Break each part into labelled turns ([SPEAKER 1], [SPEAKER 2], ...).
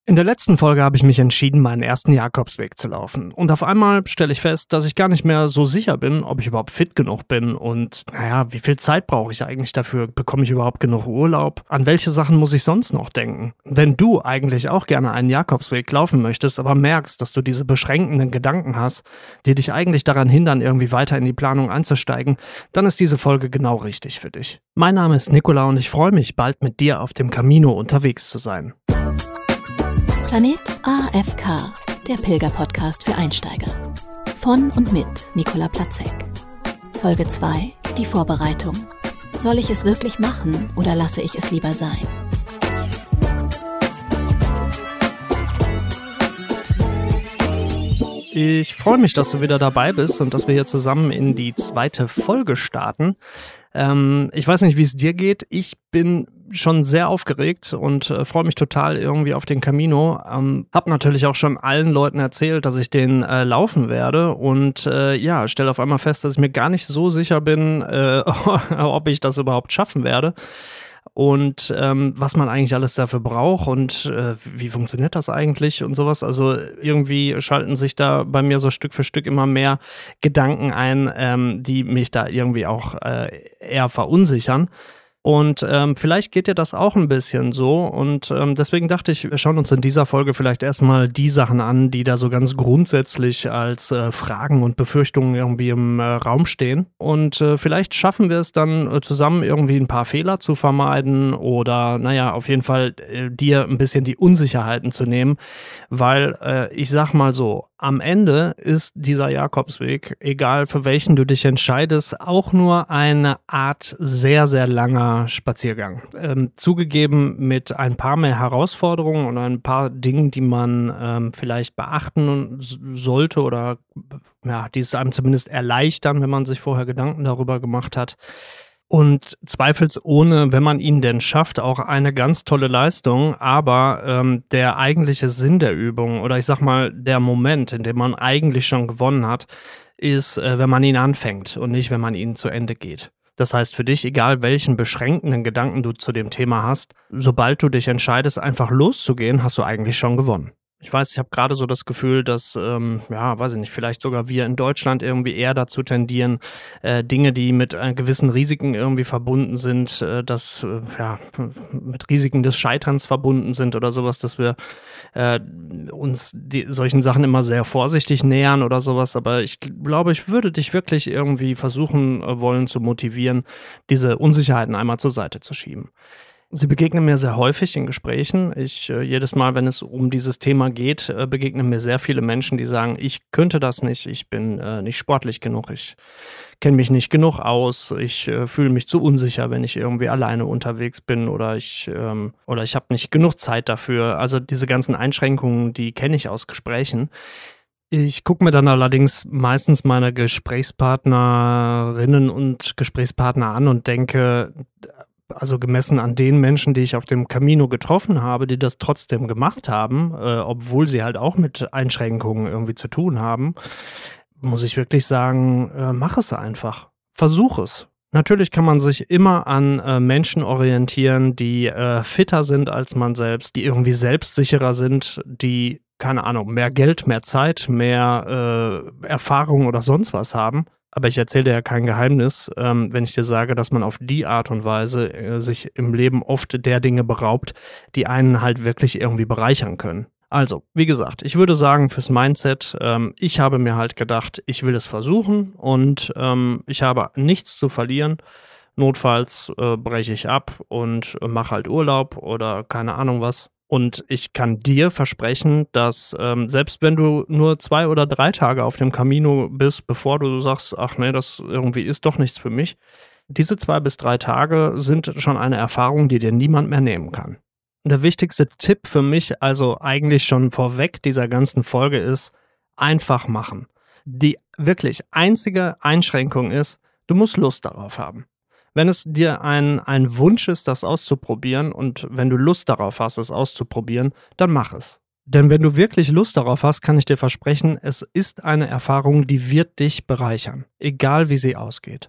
[SPEAKER 1] In der letzten Folge habe ich mich entschieden, meinen ersten Jakobsweg zu laufen. Und auf einmal stelle ich fest, dass ich gar nicht mehr so sicher bin, ob ich überhaupt fit genug bin und, wie viel Zeit brauche ich eigentlich dafür? Bekomme ich überhaupt genug Urlaub? An welche Sachen muss ich sonst noch denken? Wenn du eigentlich auch gerne einen Jakobsweg laufen möchtest, aber merkst, dass du diese beschränkenden Gedanken hast, die dich eigentlich daran hindern, irgendwie weiter in die Planung einzusteigen, dann ist diese Folge genau richtig für dich. Mein Name ist Nicola und ich freue mich, bald mit dir auf dem Camino unterwegs zu sein.
[SPEAKER 2] Planet AFK, der Pilger-Podcast für Einsteiger. Von und mit Nicola Platzek. Folge 2, die Vorbereitung. Soll ich es wirklich machen oder lasse ich es lieber sein?
[SPEAKER 1] Ich freue mich, dass du wieder dabei bist und dass wir hier zusammen in die zweite Folge starten. Ich weiß nicht, wie es dir geht. Ich bin schon sehr aufgeregt und freue mich total irgendwie auf den Camino. Hab natürlich auch schon allen Leuten erzählt, dass ich den laufen werde und stelle auf einmal fest, dass ich mir gar nicht so sicher bin, ob ich das überhaupt schaffen werde. Und was man eigentlich alles dafür braucht und wie funktioniert das eigentlich und sowas. Also irgendwie schalten sich da bei mir so Stück für Stück immer mehr Gedanken ein, die mich da irgendwie auch eher verunsichern. Und vielleicht geht dir das auch ein bisschen so und deswegen dachte ich, wir schauen uns in dieser Folge vielleicht erstmal die Sachen an, die da so ganz grundsätzlich als Fragen und Befürchtungen irgendwie im Raum stehen. Und vielleicht schaffen wir es dann zusammen irgendwie ein paar Fehler zu vermeiden oder auf jeden Fall dir ein bisschen die Unsicherheiten zu nehmen, weil ich sag mal so, am Ende ist dieser Jakobsweg, egal für welchen du dich entscheidest, auch nur eine Art sehr, sehr langer Spaziergang. Zugegeben mit ein paar mehr Herausforderungen und ein paar Dingen, die man vielleicht beachten sollte oder die es einem zumindest erleichtern, wenn man sich vorher Gedanken darüber gemacht hat. Und zweifelsohne, wenn man ihn denn schafft, auch eine ganz tolle Leistung, aber der eigentliche Sinn der Übung oder ich sag mal der Moment, in dem man eigentlich schon gewonnen hat, ist, wenn man ihn anfängt und nicht, wenn man ihn zu Ende geht. Das heißt für dich, egal welchen beschränkenden Gedanken du zu dem Thema hast, sobald du dich entscheidest, einfach loszugehen, hast du eigentlich schon gewonnen. Ich weiß, ich habe gerade so das Gefühl, dass, weiß ich nicht, vielleicht sogar wir in Deutschland irgendwie eher dazu tendieren, Dinge, die mit gewissen Risiken irgendwie verbunden sind, mit Risiken des Scheiterns verbunden sind oder sowas, dass wir uns solchen Sachen immer sehr vorsichtig nähern oder sowas. Aber ich glaube, ich würde dich wirklich irgendwie versuchen wollen zu motivieren, diese Unsicherheiten einmal zur Seite zu schieben. Sie begegnen mir sehr häufig in Gesprächen. Jedes Mal, wenn es um dieses Thema geht, begegnen mir sehr viele Menschen, die sagen, ich könnte das nicht, ich bin nicht sportlich genug, ich kenne mich nicht genug aus, ich fühle mich zu unsicher, wenn ich irgendwie alleine unterwegs bin oder ich habe nicht genug Zeit dafür. Also diese ganzen Einschränkungen, die kenne ich aus Gesprächen. Ich gucke mir dann allerdings meistens meine Gesprächspartnerinnen und Gesprächspartner an und denke, also gemessen an den Menschen, die ich auf dem Camino getroffen habe, die das trotzdem gemacht haben, obwohl sie halt auch mit Einschränkungen irgendwie zu tun haben, muss ich wirklich sagen, mach es einfach. Versuch es. Natürlich kann man sich immer an Menschen orientieren, die fitter sind als man selbst, die irgendwie selbstsicherer sind, die, keine Ahnung, mehr Geld, mehr Zeit, mehr Erfahrung oder sonst was haben. Aber ich erzähle dir ja kein Geheimnis, wenn ich dir sage, dass man auf die Art und Weise sich im Leben oft der Dinge beraubt, die einen halt wirklich irgendwie bereichern können. Also, wie gesagt, ich würde sagen, fürs Mindset, ich habe mir halt gedacht, ich will es versuchen und ich habe nichts zu verlieren. Notfalls breche ich ab und mache halt Urlaub oder keine Ahnung was. Und ich kann dir versprechen, dass selbst wenn du nur 2 oder 3 Tage auf dem Camino bist, bevor du sagst, ach nee, das irgendwie ist doch nichts für mich, diese 2 bis 3 Tage sind schon eine Erfahrung, die dir niemand mehr nehmen kann. Und der wichtigste Tipp für mich, also eigentlich schon vorweg dieser ganzen Folge ist, einfach machen. Die wirklich einzige Einschränkung ist, du musst Lust darauf haben. Wenn es dir ein Wunsch ist, das auszuprobieren und wenn du Lust darauf hast, es auszuprobieren, dann mach es. Denn wenn du wirklich Lust darauf hast, kann ich dir versprechen, es ist eine Erfahrung, die wird dich bereichern, egal wie sie ausgeht.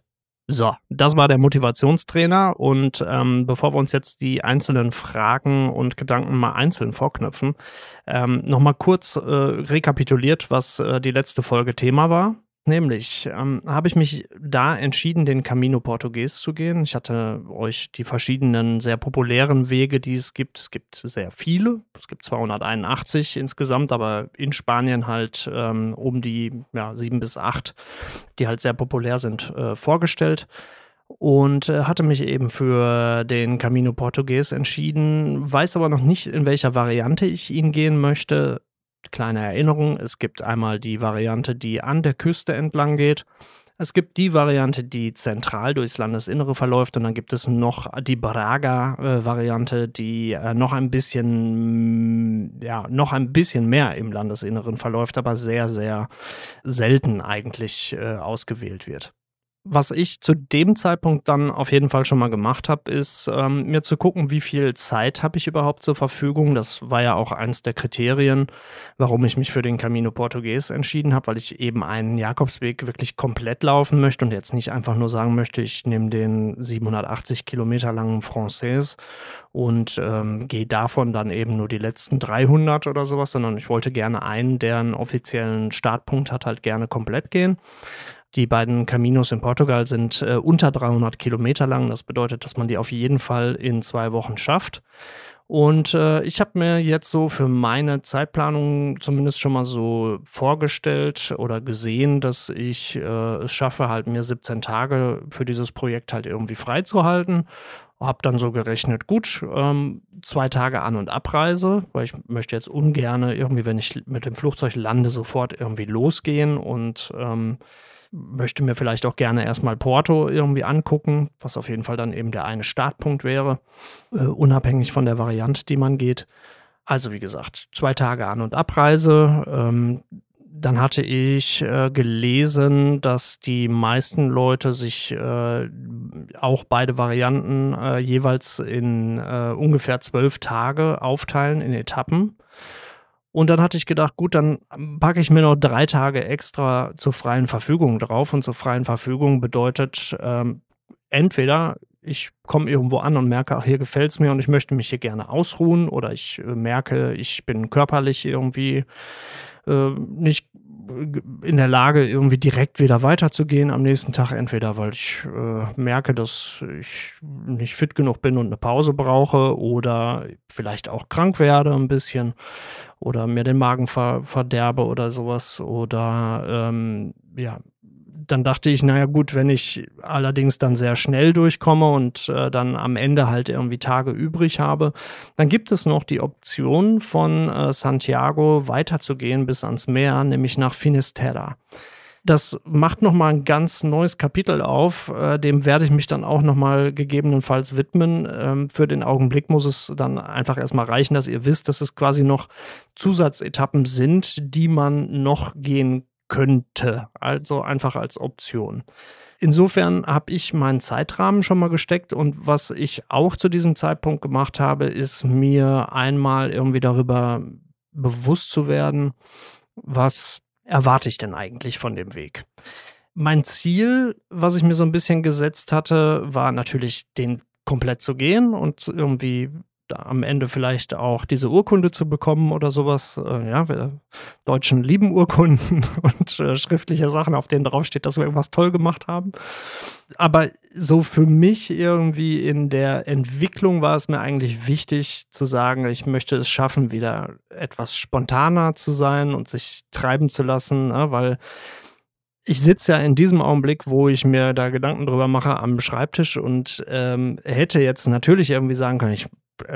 [SPEAKER 1] So, das war der Motivationstrainer und bevor wir uns jetzt die einzelnen Fragen und Gedanken mal einzeln vorknöpfen, nochmal kurz rekapituliert, was die letzte Folge Thema war. Nämlich habe ich mich da entschieden, den Camino Portugues zu gehen. Ich hatte euch die verschiedenen sehr populären Wege, die es gibt. Es gibt sehr viele. Es gibt 281 insgesamt, aber in Spanien halt um die 7 bis 8, die halt sehr populär sind, vorgestellt. Und hatte mich eben für den Camino Portugues entschieden, weiß aber noch nicht, in welcher Variante ich ihn gehen möchte. Kleine Erinnerung, es gibt einmal die Variante, die an der Küste entlang geht. Es gibt die Variante, die zentral durchs Landesinnere verläuft und dann gibt es noch die Braga-Variante, die noch ein bisschen mehr im Landesinneren verläuft, aber sehr, sehr selten eigentlich ausgewählt wird. Was ich zu dem Zeitpunkt dann auf jeden Fall schon mal gemacht habe, ist mir zu gucken, wie viel Zeit habe ich überhaupt zur Verfügung. Das war ja auch eins der Kriterien, warum ich mich für den Camino Portugues entschieden habe, weil ich eben einen Jakobsweg wirklich komplett laufen möchte und jetzt nicht einfach nur sagen möchte, ich nehme den 780 Kilometer langen Français und gehe davon dann eben nur die letzten 300 oder sowas, sondern ich wollte gerne einen, der einen offiziellen Startpunkt hat, halt gerne komplett gehen. Die beiden Caminos in Portugal sind unter 300 Kilometer lang. Das bedeutet, dass man die auf jeden Fall in 2 Wochen schafft. Und ich habe mir jetzt so für meine Zeitplanung zumindest schon mal so vorgestellt oder gesehen, dass ich es schaffe, halt mir 17 Tage für dieses Projekt halt irgendwie freizuhalten. Habe dann so gerechnet, gut, 2 Tage An- und Abreise, weil ich möchte jetzt ungern irgendwie, wenn ich mit dem Flugzeug lande, sofort irgendwie losgehen und möchte mir vielleicht auch gerne erstmal Porto irgendwie angucken, was auf jeden Fall dann eben der eine Startpunkt wäre, unabhängig von der Variante, die man geht. Also wie gesagt, 2 Tage An- und Abreise. Dann hatte ich gelesen, dass die meisten Leute sich auch beide Varianten jeweils in ungefähr 12 Tage aufteilen in Etappen. Und dann hatte ich gedacht, gut, dann packe ich mir noch 3 Tage extra zur freien Verfügung drauf. Und zur freien Verfügung bedeutet entweder ich komme irgendwo an und merke, ach, hier gefällt es mir und ich möchte mich hier gerne ausruhen, oder ich merke, ich bin körperlich irgendwie nicht in der Lage, irgendwie direkt wieder weiterzugehen am nächsten Tag, entweder weil ich merke, dass ich nicht fit genug bin und eine Pause brauche oder vielleicht auch krank werde ein bisschen oder mir den Magen verderbe oder sowas oder dann dachte ich, naja gut, wenn ich allerdings dann sehr schnell durchkomme und dann am Ende halt irgendwie Tage übrig habe, dann gibt es noch die Option von Santiago weiterzugehen bis ans Meer, nämlich nach Finisterre. Das macht nochmal ein ganz neues Kapitel auf, dem werde ich mich dann auch nochmal gegebenenfalls widmen. Für den Augenblick muss es dann einfach erstmal reichen, dass ihr wisst, dass es quasi noch Zusatzetappen sind, die man noch gehen könnte, also einfach als Option. Insofern habe ich meinen Zeitrahmen schon mal gesteckt und was ich auch zu diesem Zeitpunkt gemacht habe, ist mir einmal irgendwie darüber bewusst zu werden, was erwarte ich denn eigentlich von dem Weg. Mein Ziel, was ich mir so ein bisschen gesetzt hatte, war natürlich, den komplett zu gehen und irgendwie am Ende vielleicht auch diese Urkunde zu bekommen oder sowas. Wir Deutschen lieben Urkunden und schriftliche Sachen, auf denen draufsteht, dass wir irgendwas toll gemacht haben. Aber so für mich irgendwie in der Entwicklung war es mir eigentlich wichtig zu sagen, ich möchte es schaffen, wieder etwas spontaner zu sein und sich treiben zu lassen, ne? Weil ich sitze ja in diesem Augenblick, wo ich mir da Gedanken drüber mache, am Schreibtisch und hätte jetzt natürlich irgendwie sagen können, ich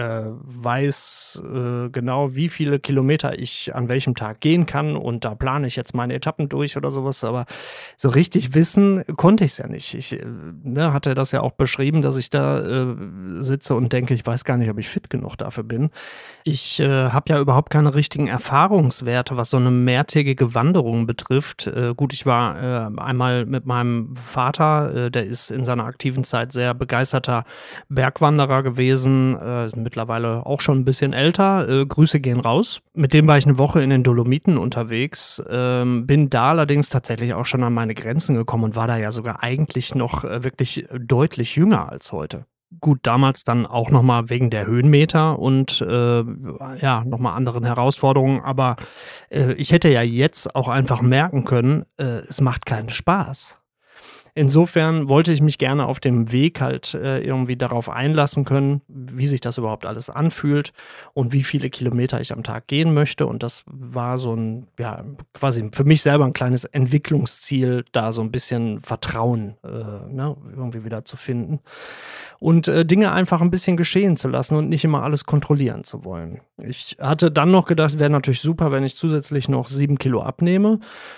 [SPEAKER 1] weiß genau, wie viele Kilometer ich an welchem Tag gehen kann und da plane ich jetzt meine Etappen durch oder sowas, aber so richtig wissen konnte ich es ja nicht. Ich hatte das ja auch beschrieben, dass ich da sitze und denke, ich weiß gar nicht, ob ich fit genug dafür bin. Ich habe ja überhaupt keine richtigen Erfahrungswerte, was so eine mehrtägige Wanderung betrifft. Gut, ich war einmal mit meinem Vater, der ist in seiner aktiven Zeit sehr begeisterter Bergwanderer gewesen, ist mittlerweile auch schon ein bisschen älter, Grüße gehen raus. Mit dem war ich eine Woche in den Dolomiten unterwegs, bin da allerdings tatsächlich auch schon an meine Grenzen gekommen und war da ja sogar eigentlich noch wirklich deutlich jünger als heute. Gut, damals dann auch nochmal wegen der Höhenmeter und nochmal anderen Herausforderungen, aber ich hätte ja jetzt auch einfach merken können, es macht keinen Spaß. Insofern wollte ich mich gerne auf dem Weg halt irgendwie darauf einlassen können, wie sich das überhaupt alles anfühlt und wie viele Kilometer ich am Tag gehen möchte. Und das war so ein, quasi für mich selber ein kleines Entwicklungsziel, da so ein bisschen Vertrauen irgendwie wieder zu finden. Und Dinge einfach ein bisschen geschehen zu lassen und nicht immer alles kontrollieren zu wollen. Ich hatte dann noch gedacht, wäre natürlich super, wenn ich zusätzlich noch 7 Kilo abnehme.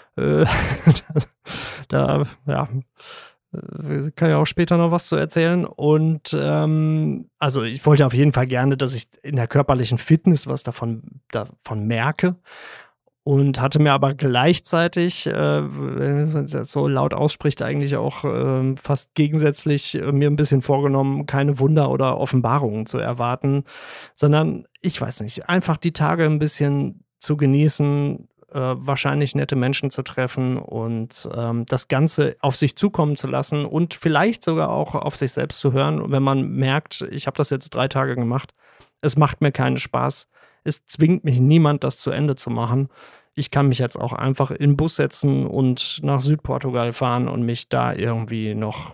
[SPEAKER 1] Kann ja auch später noch was zu erzählen. Und also ich wollte auf jeden Fall gerne, dass ich in der körperlichen Fitness was davon merke. Und hatte mir aber gleichzeitig, wenn man es jetzt so laut ausspricht, eigentlich auch fast gegensätzlich mir ein bisschen vorgenommen, keine Wunder oder Offenbarungen zu erwarten, sondern, ich weiß nicht, einfach die Tage ein bisschen zu genießen, wahrscheinlich nette Menschen zu treffen und das Ganze auf sich zukommen zu lassen und vielleicht sogar auch auf sich selbst zu hören, wenn man merkt, ich habe das jetzt 3 Tage gemacht, es macht mir keinen Spaß, es zwingt mich niemand, das zu Ende zu machen. Ich kann mich jetzt auch einfach in den Bus setzen und nach Südportugal fahren und mich da irgendwie noch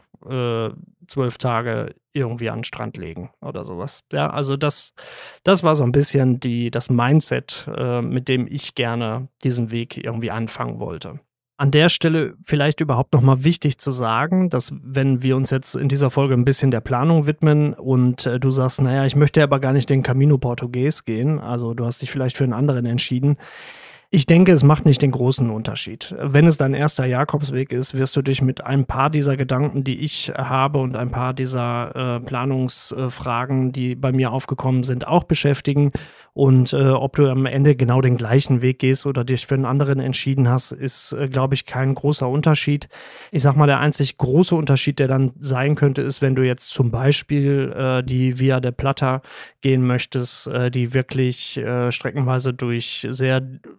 [SPEAKER 1] 12 Tage irgendwie an den Strand legen oder sowas. Ja, also das war so ein bisschen das Mindset, mit dem ich gerne diesen Weg irgendwie anfangen wollte. An der Stelle vielleicht überhaupt nochmal wichtig zu sagen, dass wenn wir uns jetzt in dieser Folge ein bisschen der Planung widmen und du sagst, naja, ich möchte aber gar nicht den Camino Portugues gehen, also du hast dich vielleicht für einen anderen entschieden. Ich denke, es macht nicht den großen Unterschied. Wenn es dein erster Jakobsweg ist, wirst du dich mit ein paar dieser Gedanken, die ich habe und ein paar dieser Planungsfragen, die bei mir aufgekommen sind, auch beschäftigen. Und ob du am Ende genau den gleichen Weg gehst oder dich für einen anderen entschieden hast, ist, glaube ich, kein großer Unterschied. Ich sag mal, der einzig große Unterschied, der dann sein könnte, ist, wenn du jetzt zum Beispiel die Via del Plata gehen möchtest, die wirklich streckenweise durch sehr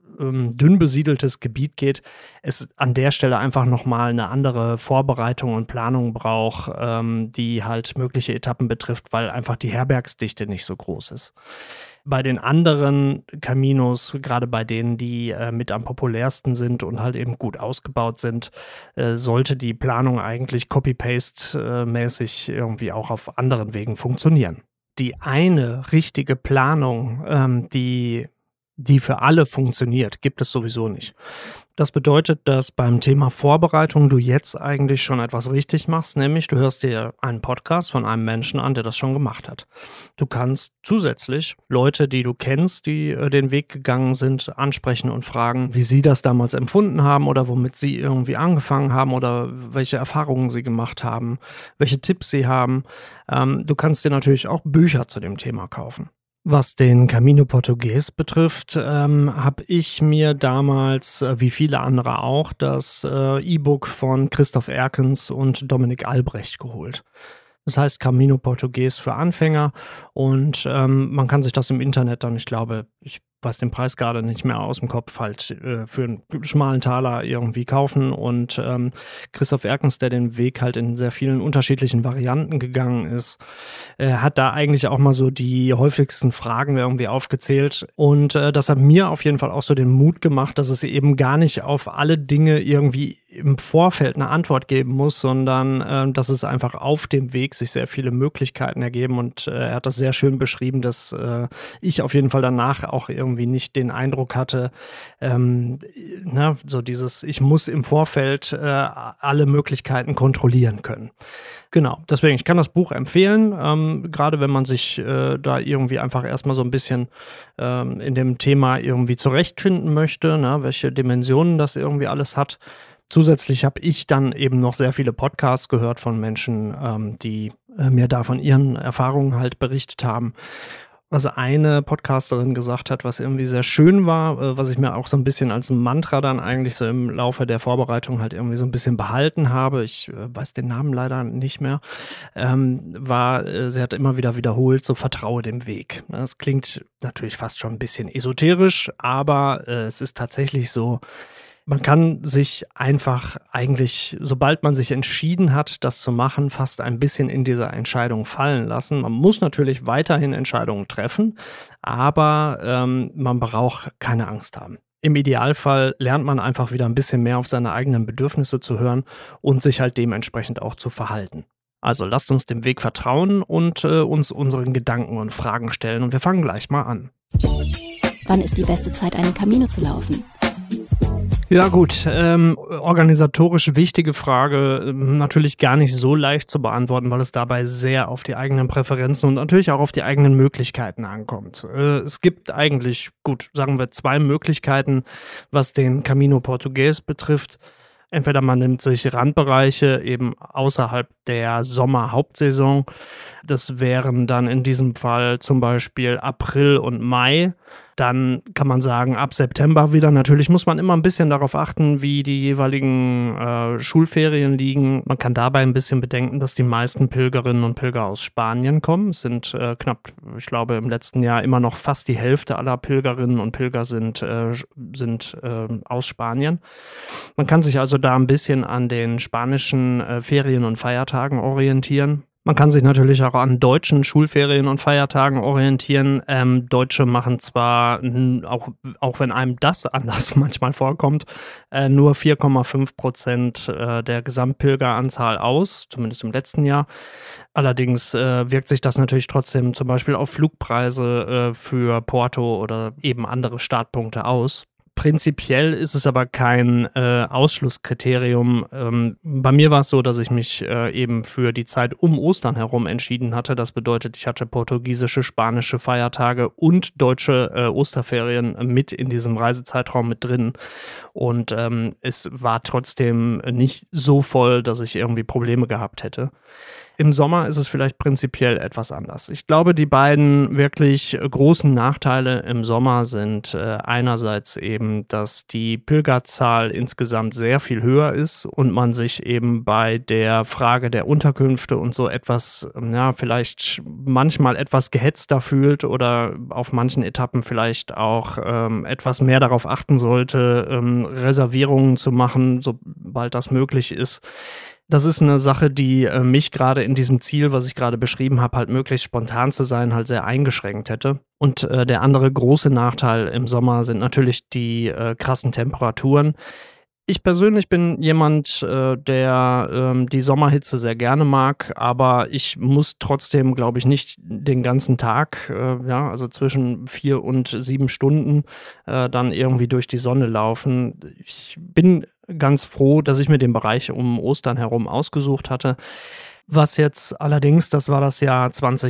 [SPEAKER 1] dünn besiedeltes Gebiet geht, es an der Stelle einfach nochmal eine andere Vorbereitung und Planung braucht, die halt mögliche Etappen betrifft, weil einfach die Herbergsdichte nicht so groß ist. Bei den anderen Caminos, gerade bei denen, die mit am populärsten sind und halt eben gut ausgebaut sind, sollte die Planung eigentlich Copy-Paste-mäßig irgendwie auch auf anderen Wegen funktionieren. Die eine richtige Planung, die für alle funktioniert, gibt es sowieso nicht. Das bedeutet, dass beim Thema Vorbereitung du jetzt eigentlich schon etwas richtig machst, nämlich du hörst dir einen Podcast von einem Menschen an, der das schon gemacht hat. Du kannst zusätzlich Leute, die du kennst, die den Weg gegangen sind, ansprechen und fragen, wie sie das damals empfunden haben oder womit sie irgendwie angefangen haben oder welche Erfahrungen sie gemacht haben, welche Tipps sie haben. Du kannst dir natürlich auch Bücher zu dem Thema kaufen. Was den Camino Portugues betrifft, habe ich mir damals, wie viele andere auch, das E-Book von Christoph Erkens und Dominik Albrecht geholt. Das heißt Camino Portugues für Anfänger und man kann sich das im Internet dann, ich glaube, ich weiß den Preis gerade nicht mehr aus dem Kopf, halt für einen schmalen Taler irgendwie kaufen und Christoph Erkens, der den Weg halt in sehr vielen unterschiedlichen Varianten gegangen ist, hat da eigentlich auch mal so die häufigsten Fragen irgendwie aufgezählt und das hat mir auf jeden Fall auch so den Mut gemacht, dass es eben gar nicht auf alle Dinge irgendwie im Vorfeld eine Antwort geben muss, sondern dass es einfach auf dem Weg sich sehr viele Möglichkeiten ergeben und er hat das sehr schön beschrieben, dass ich auf jeden Fall danach auch irgendwie nicht den Eindruck hatte, so dieses, ich muss im Vorfeld alle Möglichkeiten kontrollieren können. Genau, deswegen, ich kann das Buch empfehlen, gerade wenn man sich da irgendwie einfach erstmal so ein bisschen in dem Thema irgendwie zurechtfinden möchte, welche Dimensionen das irgendwie alles hat. Zusätzlich habe ich dann eben noch sehr viele Podcasts gehört von Menschen, die mir da von ihren Erfahrungen halt berichtet haben. was eine Podcasterin gesagt hat, was irgendwie sehr schön war, was ich mir auch so ein bisschen als Mantra dann eigentlich so im Laufe der Vorbereitung halt irgendwie so ein bisschen behalten habe. Ich weiß den Namen leider nicht mehr. Sie hat immer wieder wiederholt, so vertraue dem Weg. Das klingt natürlich fast schon ein bisschen esoterisch, aber es ist tatsächlich so, man kann sich einfach eigentlich, sobald man sich entschieden hat, das zu machen, fast ein bisschen in dieser Entscheidung fallen lassen. Man muss natürlich weiterhin Entscheidungen treffen, aber man braucht keine Angst haben. Im Idealfall lernt man einfach wieder ein bisschen mehr auf seine eigenen Bedürfnisse zu hören und sich halt dementsprechend auch zu verhalten. Also lasst uns dem Weg vertrauen und uns unseren Gedanken und Fragen stellen und wir fangen gleich mal an.
[SPEAKER 2] Wann ist die beste Zeit, einen Camino zu laufen?
[SPEAKER 1] Ja gut, organisatorisch wichtige Frage, natürlich gar nicht so leicht zu beantworten, weil es dabei sehr auf die eigenen Präferenzen und natürlich auch auf die eigenen Möglichkeiten ankommt. Es gibt eigentlich, gut, sagen wir 2 Möglichkeiten, was den Camino Portugues betrifft. Entweder man nimmt sich Randbereiche eben außerhalb der Sommerhauptsaison. Das wären dann in diesem Fall zum Beispiel April und Mai. Dann kann man sagen, ab September wieder. Natürlich muss man immer ein bisschen darauf achten, wie die jeweiligen Schulferien liegen. Man kann dabei ein bisschen bedenken, dass die meisten Pilgerinnen und Pilger aus Spanien kommen. Es sind knapp, ich glaube, im letzten Jahr immer noch fast die Hälfte aller Pilgerinnen und Pilger sind aus Spanien. Man kann sich also da ein bisschen an den spanischen Ferien und Feiertagen orientieren. Man kann sich natürlich auch an deutschen Schulferien und Feiertagen orientieren. Deutsche machen zwar, auch wenn einem das anders manchmal vorkommt, nur 4,5% der Gesamtpilgeranzahl aus, zumindest im letzten Jahr. Allerdings wirkt sich das natürlich trotzdem zum Beispiel auf Flugpreise für Porto oder eben andere Startpunkte aus. Prinzipiell ist es aber kein Ausschlusskriterium. Bei mir war es so, dass ich mich eben für die Zeit um Ostern herum entschieden hatte. Das bedeutet, ich hatte portugiesische, spanische Feiertage und deutsche Osterferien mit in diesem Reisezeitraum mit drin. Und es war trotzdem nicht so voll, dass ich irgendwie Probleme gehabt hätte. Im Sommer ist es vielleicht prinzipiell etwas anders. Ich glaube, die beiden wirklich großen Nachteile im Sommer sind einerseits eben, dass die Pilgerzahl insgesamt sehr viel höher ist und man sich eben bei der Frage der Unterkünfte und so etwas, vielleicht manchmal etwas gehetzter fühlt oder auf manchen Etappen vielleicht auch etwas mehr darauf achten sollte, Reservierungen zu machen, sobald das möglich ist. Das ist eine Sache, die mich gerade in diesem Ziel, was ich gerade beschrieben habe, halt möglichst spontan zu sein, halt sehr eingeschränkt hätte. Und der andere große Nachteil im Sommer sind natürlich die krassen Temperaturen. Ich persönlich bin jemand, der die Sommerhitze sehr gerne mag, aber ich muss trotzdem, glaube ich, nicht den ganzen Tag, also zwischen 4 und 7 Stunden dann irgendwie durch die Sonne laufen. Ich bin ganz froh, dass ich mir den Bereich um Ostern herum ausgesucht hatte. Was jetzt allerdings, das war das Jahr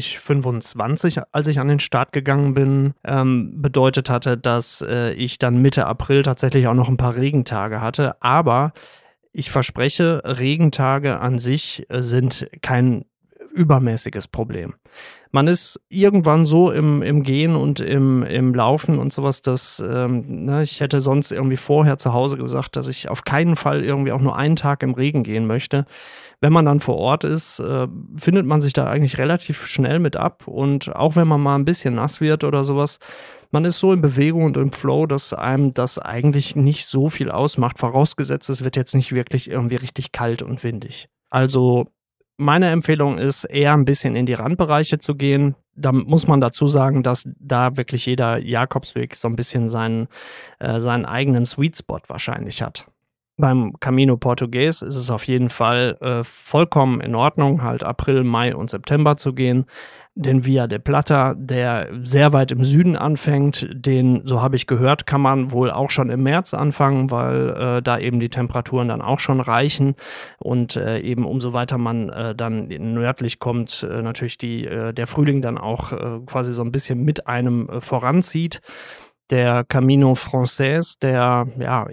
[SPEAKER 1] 2025, als ich an den Start gegangen bin, bedeutet hatte, dass ich dann Mitte April tatsächlich auch noch ein paar Regentage hatte. Aber ich verspreche, Regentage an sich sind kein übermäßiges Problem. Man ist irgendwann so im Gehen und im Laufen und sowas, dass ich hätte sonst irgendwie vorher zu Hause gesagt, dass ich auf keinen Fall irgendwie auch nur einen Tag im Regen gehen möchte. Wenn man dann vor Ort ist, findet man sich da eigentlich relativ schnell mit ab und auch wenn man mal ein bisschen nass wird oder sowas, man ist so in Bewegung und im Flow, dass einem das eigentlich nicht so viel ausmacht, vorausgesetzt es wird jetzt nicht wirklich irgendwie richtig kalt und windig. Also meine Empfehlung ist, eher ein bisschen in die Randbereiche zu gehen. Da muss man dazu sagen, dass da wirklich jeder Jakobsweg so ein bisschen seinen eigenen Sweet Spot wahrscheinlich hat. Beim Camino Portugues ist es auf jeden Fall vollkommen in Ordnung, halt April, Mai und September zu gehen. Den Via de Plata, der sehr weit im Süden anfängt, den, so habe ich gehört, kann man wohl auch schon im März anfangen, weil da eben die Temperaturen dann auch schon reichen und eben umso weiter man dann nördlich kommt, natürlich der Frühling dann auch quasi so ein bisschen mit einem voranzieht. Der Camino Frances, der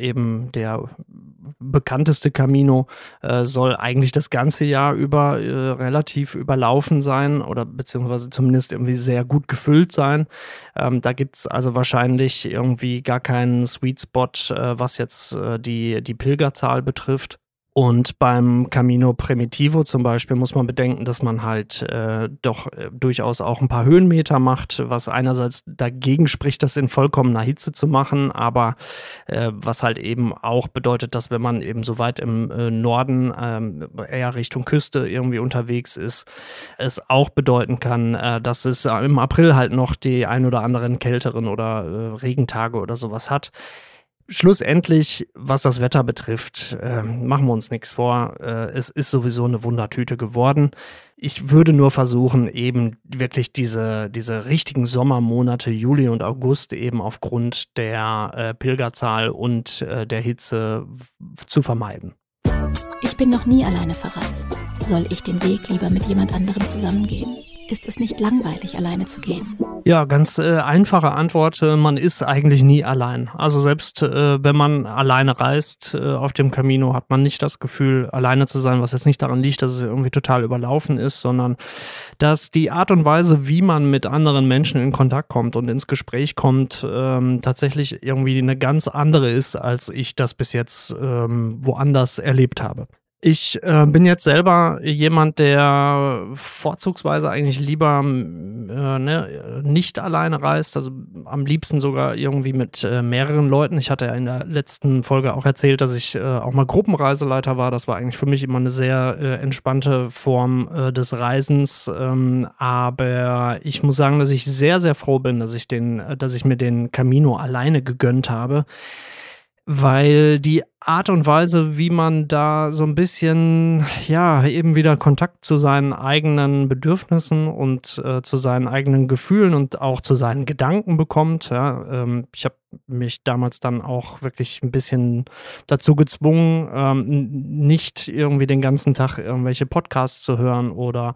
[SPEAKER 1] bekannteste Camino, soll eigentlich das ganze Jahr über relativ überlaufen sein oder beziehungsweise zumindest irgendwie sehr gut gefüllt sein. Da gibt's also wahrscheinlich irgendwie gar keinen Sweet Spot, was jetzt die Pilgerzahl betrifft. Und beim Camino Primitivo zum Beispiel muss man bedenken, dass man halt durchaus auch ein paar Höhenmeter macht, was einerseits dagegen spricht, das in vollkommener Hitze zu machen, aber was halt eben auch bedeutet, dass wenn man eben so weit im Norden eher Richtung Küste irgendwie unterwegs ist, es auch bedeuten kann, dass es im April halt noch die ein oder anderen kälteren oder Regentage oder sowas hat. Schlussendlich, was das Wetter betrifft, machen wir uns nichts vor. Es ist sowieso eine Wundertüte geworden. Ich würde nur versuchen, eben wirklich diese richtigen Sommermonate, Juli und August, eben aufgrund der Pilgerzahl und der Hitze zu vermeiden.
[SPEAKER 2] Ich bin noch nie alleine verreist. Soll ich den Weg lieber mit jemand anderem zusammengehen? Ist es nicht langweilig, alleine zu gehen?
[SPEAKER 1] Ja, ganz einfache Antwort, man ist eigentlich nie allein. Also selbst wenn man alleine reist auf dem Camino, hat man nicht das Gefühl, alleine zu sein, was jetzt nicht daran liegt, dass es irgendwie total überlaufen ist, sondern dass die Art und Weise, wie man mit anderen Menschen in Kontakt kommt und ins Gespräch kommt, tatsächlich irgendwie eine ganz andere ist, als ich das bis jetzt woanders erlebt habe. Ich bin jetzt selber jemand, der vorzugsweise eigentlich lieber nicht alleine reist, also am liebsten sogar irgendwie mit mehreren Leuten. Ich hatte ja in der letzten Folge auch erzählt, dass ich auch mal Gruppenreiseleiter war. Das war eigentlich für mich immer eine sehr entspannte Form des Reisens. Aber ich muss sagen, dass ich sehr, sehr froh bin, dass ich mir den Camino alleine gegönnt habe. Weil die Art und Weise, wie man da so ein bisschen, ja, eben wieder Kontakt zu seinen eigenen Bedürfnissen und zu seinen eigenen Gefühlen und auch zu seinen Gedanken bekommt. Ja, ich habe mich damals dann auch wirklich ein bisschen dazu gezwungen, nicht irgendwie den ganzen Tag irgendwelche Podcasts zu hören oder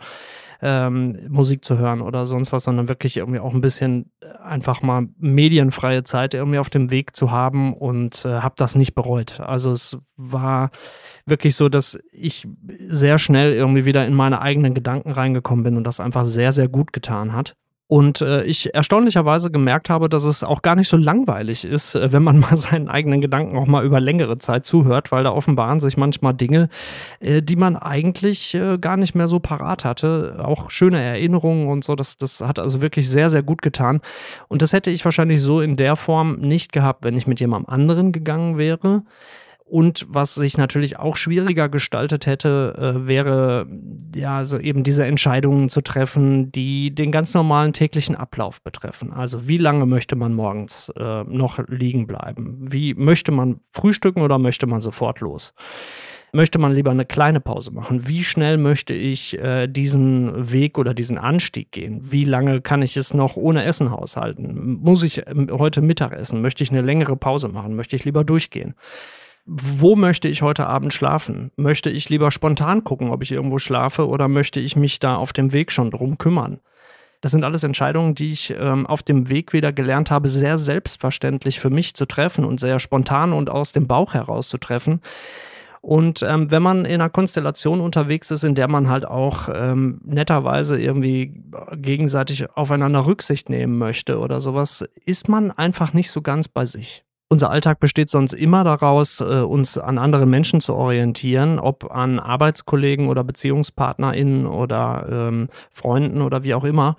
[SPEAKER 1] Musik zu hören oder sonst was, sondern wirklich irgendwie auch ein bisschen einfach mal medienfreie Zeit irgendwie auf dem Weg zu haben und habe das nicht bereut. Also es war wirklich so, dass ich sehr schnell irgendwie wieder in meine eigenen Gedanken reingekommen bin und das einfach sehr, sehr gut getan hat. Und ich erstaunlicherweise gemerkt habe, dass es auch gar nicht so langweilig ist, wenn man mal seinen eigenen Gedanken auch mal über längere Zeit zuhört, weil da offenbaren sich manchmal Dinge, die man eigentlich gar nicht mehr so parat hatte. Auch schöne Erinnerungen und so, das hat also wirklich sehr, sehr gut getan. Und das hätte ich wahrscheinlich so in der Form nicht gehabt, wenn ich mit jemandem anderen gegangen wäre. Und was sich natürlich auch schwieriger gestaltet hätte, wäre ja so eben diese Entscheidungen zu treffen, die den ganz normalen täglichen Ablauf betreffen. Also wie lange möchte man morgens noch liegen bleiben? Wie möchte man frühstücken oder möchte man sofort los? Möchte man lieber eine kleine Pause machen? Wie schnell möchte ich diesen Weg oder diesen Anstieg gehen? Wie lange kann ich es noch ohne Essen haushalten? Muss ich heute Mittag essen? Möchte ich eine längere Pause machen? Möchte ich lieber durchgehen? Wo möchte ich heute Abend schlafen? Möchte ich lieber spontan gucken, ob ich irgendwo schlafe, oder möchte ich mich da auf dem Weg schon drum kümmern? Das sind alles Entscheidungen, die ich auf dem Weg wieder gelernt habe, sehr selbstverständlich für mich zu treffen und sehr spontan und aus dem Bauch heraus zu treffen. Und wenn man in einer Konstellation unterwegs ist, in der man halt auch netterweise irgendwie gegenseitig aufeinander Rücksicht nehmen möchte oder sowas, ist man einfach nicht so ganz bei sich. Unser Alltag besteht sonst immer daraus, uns an andere Menschen zu orientieren, ob an Arbeitskollegen oder BeziehungspartnerInnen oder Freunden oder wie auch immer,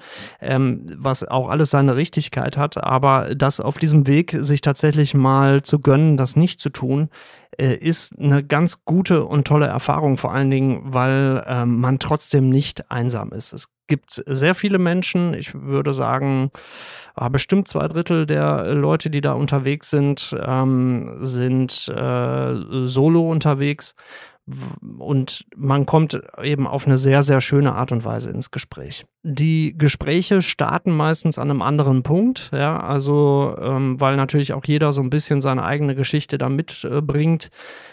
[SPEAKER 1] was auch alles seine Richtigkeit hat. Aber das auf diesem Weg sich tatsächlich mal zu gönnen, das nicht zu tun, ist eine ganz gute und tolle Erfahrung, vor allen Dingen, weil man trotzdem nicht einsam ist. Es gibt sehr viele Menschen, ich würde sagen, bestimmt 2/3 der Leute, die da unterwegs sind, sind solo unterwegs. Und man kommt eben auf eine sehr, sehr schöne Art und Weise ins Gespräch. Die Gespräche starten meistens an einem anderen Punkt, ja, also weil natürlich auch jeder so ein bisschen seine eigene Geschichte da mitbringt,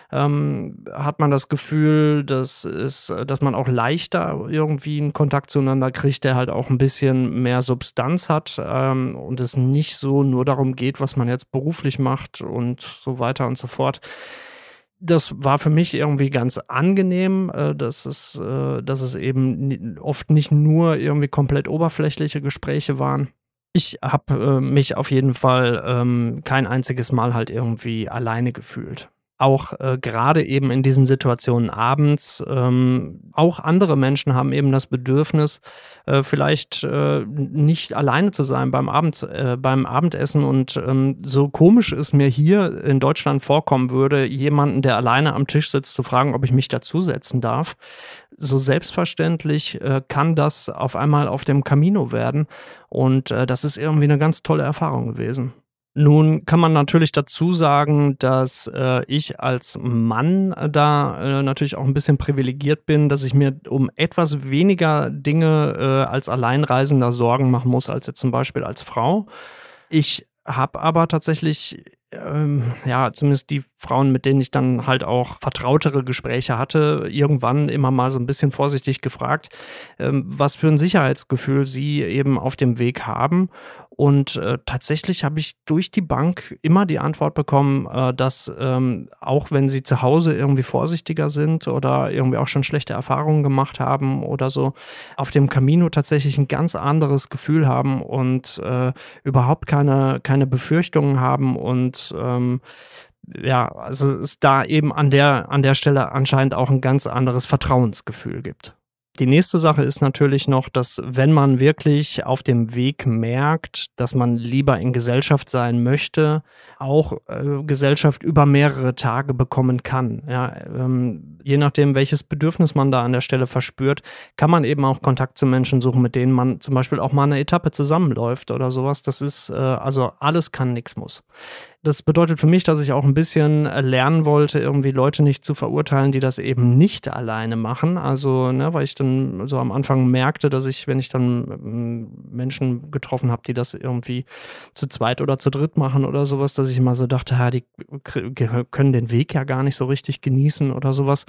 [SPEAKER 1] hat man das Gefühl, dass man auch leichter irgendwie einen Kontakt zueinander kriegt, der halt auch ein bisschen mehr Substanz hat und es nicht so nur darum geht, was man jetzt beruflich macht und so weiter und so fort. Das war für mich irgendwie ganz angenehm, dass es eben oft nicht nur irgendwie komplett oberflächliche Gespräche waren. Ich habe mich auf jeden Fall kein einziges Mal halt irgendwie alleine gefühlt. Auch gerade eben in diesen Situationen abends, auch andere Menschen haben eben das Bedürfnis, vielleicht nicht alleine zu sein beim Abendessen. Und so komisch es mir hier in Deutschland vorkommen würde, jemanden, der alleine am Tisch sitzt, zu fragen, ob ich mich dazusetzen darf, so selbstverständlich kann das auf einmal auf dem Camino werden. Und das ist irgendwie eine ganz tolle Erfahrung gewesen. Nun kann man natürlich dazu sagen, dass ich als Mann da natürlich auch ein bisschen privilegiert bin, dass ich mir um etwas weniger Dinge als Alleinreisender Sorgen machen muss, als jetzt zum Beispiel als Frau. Ich habe aber tatsächlich, zumindest die Frauen, mit denen ich dann halt auch vertrautere Gespräche hatte, irgendwann immer mal so ein bisschen vorsichtig gefragt, was für ein Sicherheitsgefühl sie eben auf dem Weg haben. Und tatsächlich habe ich durch die Bank immer die Antwort bekommen, dass auch wenn sie zu Hause irgendwie vorsichtiger sind oder irgendwie auch schon schlechte Erfahrungen gemacht haben oder so, auf dem Camino tatsächlich ein ganz anderes Gefühl haben und überhaupt keine Befürchtungen haben und also es da eben an der Stelle anscheinend auch ein ganz anderes Vertrauensgefühl gibt. Die nächste Sache ist natürlich noch, dass wenn man wirklich auf dem Weg merkt, dass man lieber in Gesellschaft sein möchte, auch Gesellschaft über mehrere Tage bekommen kann. Ja, je nachdem, welches Bedürfnis man da an der Stelle verspürt, kann man eben auch Kontakt zu Menschen suchen, mit denen man zum Beispiel auch mal eine Etappe zusammenläuft oder sowas. Das ist also alles kann, nichts muss. Das bedeutet für mich, dass ich auch ein bisschen lernen wollte, irgendwie Leute nicht zu verurteilen, die das eben nicht alleine machen. Also, weil ich dann so am Anfang merkte, dass wenn ich dann Menschen getroffen habe, die das irgendwie zu zweit oder zu dritt machen oder sowas, dass ich immer so dachte, die können den Weg ja gar nicht so richtig genießen oder sowas.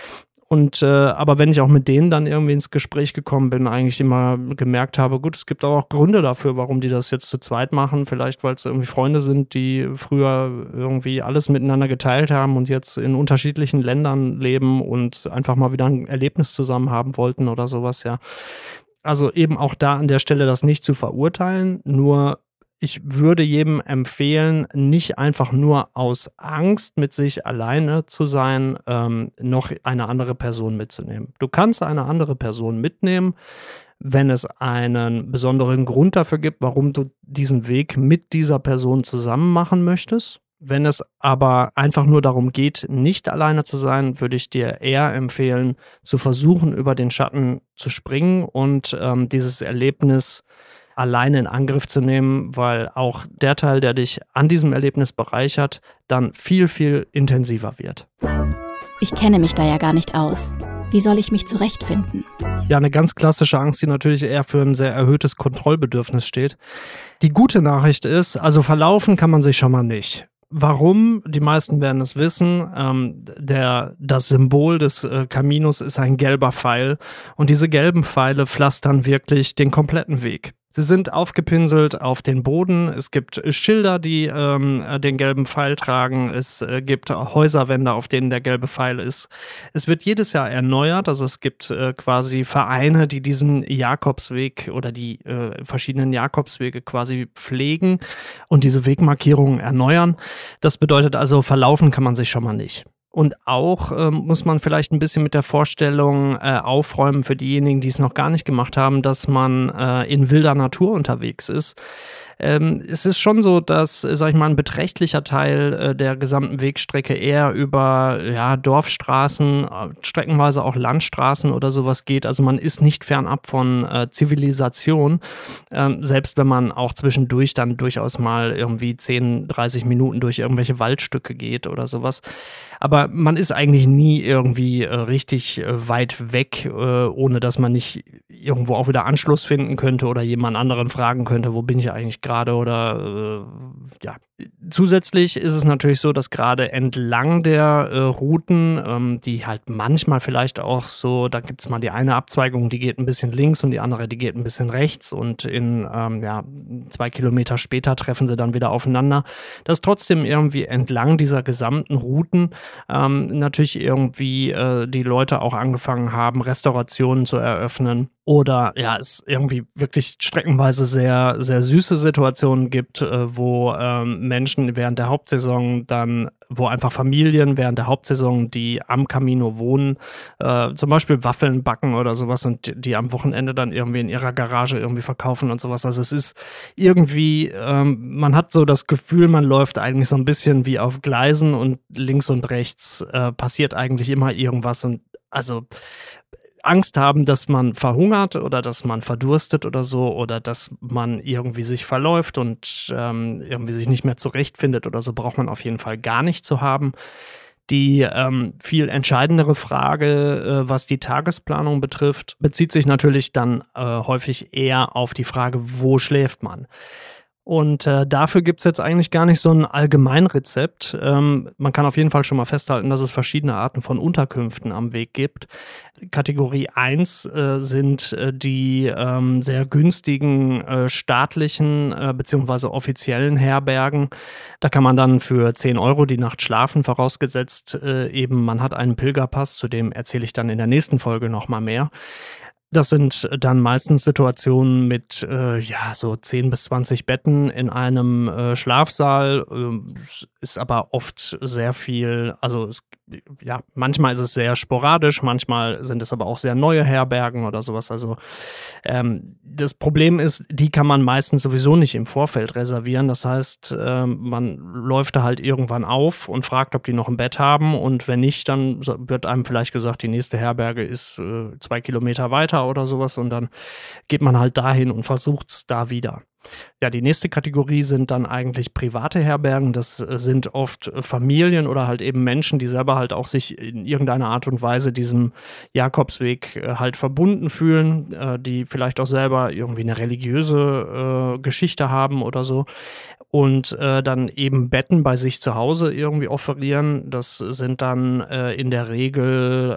[SPEAKER 1] Und aber wenn ich auch mit denen dann irgendwie ins Gespräch gekommen bin, eigentlich immer gemerkt habe, gut, es gibt auch Gründe dafür, warum die das jetzt zu zweit machen. Vielleicht, weil es irgendwie Freunde sind, die früher irgendwie alles miteinander geteilt haben und jetzt in unterschiedlichen Ländern leben und einfach mal wieder ein Erlebnis zusammen haben wollten oder sowas, ja. Also eben auch da an der Stelle das nicht zu verurteilen, nur ich würde jedem empfehlen, nicht einfach nur aus Angst, mit sich alleine zu sein, noch eine andere Person mitzunehmen. Du kannst eine andere Person mitnehmen, wenn es einen besonderen Grund dafür gibt, warum du diesen Weg mit dieser Person zusammen machen möchtest. Wenn es aber einfach nur darum geht, nicht alleine zu sein, würde ich dir eher empfehlen, zu versuchen, über den Schatten zu springen und dieses Erlebnis alleine in Angriff zu nehmen, weil auch der Teil, der dich an diesem Erlebnis bereichert, dann viel, viel intensiver wird.
[SPEAKER 2] Ich kenne mich da ja gar nicht aus. Wie soll ich mich zurechtfinden?
[SPEAKER 1] Ja, eine ganz klassische Angst, die natürlich eher für ein sehr erhöhtes Kontrollbedürfnis steht. Die gute Nachricht ist, also verlaufen kann man sich schon mal nicht. Warum? Die meisten werden es wissen. Das Symbol des Caminos ist ein gelber Pfeil und diese gelben Pfeile pflastern wirklich den kompletten Weg. Sie sind aufgepinselt auf den Boden. Es gibt Schilder, die den gelben Pfeil tragen. Es gibt Häuserwände, auf denen der gelbe Pfeil ist. Es wird jedes Jahr erneuert. Also es gibt quasi Vereine, die diesen Jakobsweg oder die verschiedenen Jakobswege quasi pflegen und diese Wegmarkierungen erneuern. Das bedeutet also, verlaufen kann man sich schon mal nicht. Und auch muss man vielleicht ein bisschen mit der Vorstellung aufräumen für diejenigen, die es noch gar nicht gemacht haben, dass man in wilder Natur unterwegs ist. Es ist schon so, dass, sag ich mal, ein beträchtlicher Teil der gesamten Wegstrecke eher über Dorfstraßen, streckenweise auch Landstraßen oder sowas geht. Also man ist nicht fernab von Zivilisation, selbst wenn man auch zwischendurch dann durchaus mal irgendwie 10, 30 Minuten durch irgendwelche Waldstücke geht oder sowas. Aber man ist eigentlich nie irgendwie richtig weit weg, ohne dass man nicht irgendwo auch wieder Anschluss finden könnte oder jemand anderen fragen könnte, wo bin ich eigentlich gerade oder Zusätzlich ist es natürlich so, dass gerade entlang der Routen, die halt manchmal vielleicht auch so, da gibt es mal die eine Abzweigung, die geht ein bisschen links und die andere, die geht ein bisschen rechts und in 2 Kilometer später treffen sie dann wieder aufeinander, dass trotzdem irgendwie entlang dieser gesamten Routen natürlich irgendwie die Leute auch angefangen haben, Restaurationen zu eröffnen. Oder es irgendwie wirklich streckenweise sehr, sehr süße Situationen gibt, wo Menschen während der Hauptsaison dann, wo einfach Familien während der Hauptsaison, die am Camino wohnen, zum Beispiel Waffeln backen oder sowas und die am Wochenende dann irgendwie in ihrer Garage irgendwie verkaufen und sowas. Also es ist irgendwie, man hat so das Gefühl, man läuft eigentlich so ein bisschen wie auf Gleisen und links und rechts passiert eigentlich immer irgendwas und also Angst haben, dass man verhungert oder dass man verdurstet oder so oder dass man irgendwie sich verläuft und irgendwie sich nicht mehr zurechtfindet oder so, braucht man auf jeden Fall gar nicht zu haben. Die viel entscheidendere Frage, was die Tagesplanung betrifft, bezieht sich natürlich dann häufig eher auf die Frage, wo schläft man? Und dafür gibt es jetzt eigentlich gar nicht so ein Allgemeinrezept. Man kann auf jeden Fall schon mal festhalten, dass es verschiedene Arten von Unterkünften am Weg gibt. Kategorie 1 sind die sehr günstigen staatlichen bzw. offiziellen Herbergen. Da kann man dann für 10 € die Nacht schlafen, vorausgesetzt eben man hat einen Pilgerpass, zu dem erzähle ich dann in der nächsten Folge nochmal mehr. Das sind dann meistens Situationen mit so 10 bis 20 Betten in einem Schlafsaal. Ist aber oft sehr viel, manchmal ist es sehr sporadisch, manchmal sind es aber auch sehr neue Herbergen oder sowas. Also das Problem ist, die kann man meistens sowieso nicht im Vorfeld reservieren. Das heißt, man läuft da halt irgendwann auf und fragt, ob die noch ein Bett haben und wenn nicht, dann wird einem vielleicht gesagt, die nächste Herberge ist 2 Kilometer weiter oder sowas und dann geht man halt dahin und versucht es da wieder. Ja, die nächste Kategorie sind dann eigentlich private Herbergen. Das sind oft Familien oder halt eben Menschen, die selber halt auch sich in irgendeiner Art und Weise diesem Jakobsweg halt verbunden fühlen, die vielleicht auch selber irgendwie eine religiöse Geschichte haben oder so und dann eben Betten bei sich zu Hause irgendwie offerieren. Das sind dann in der Regel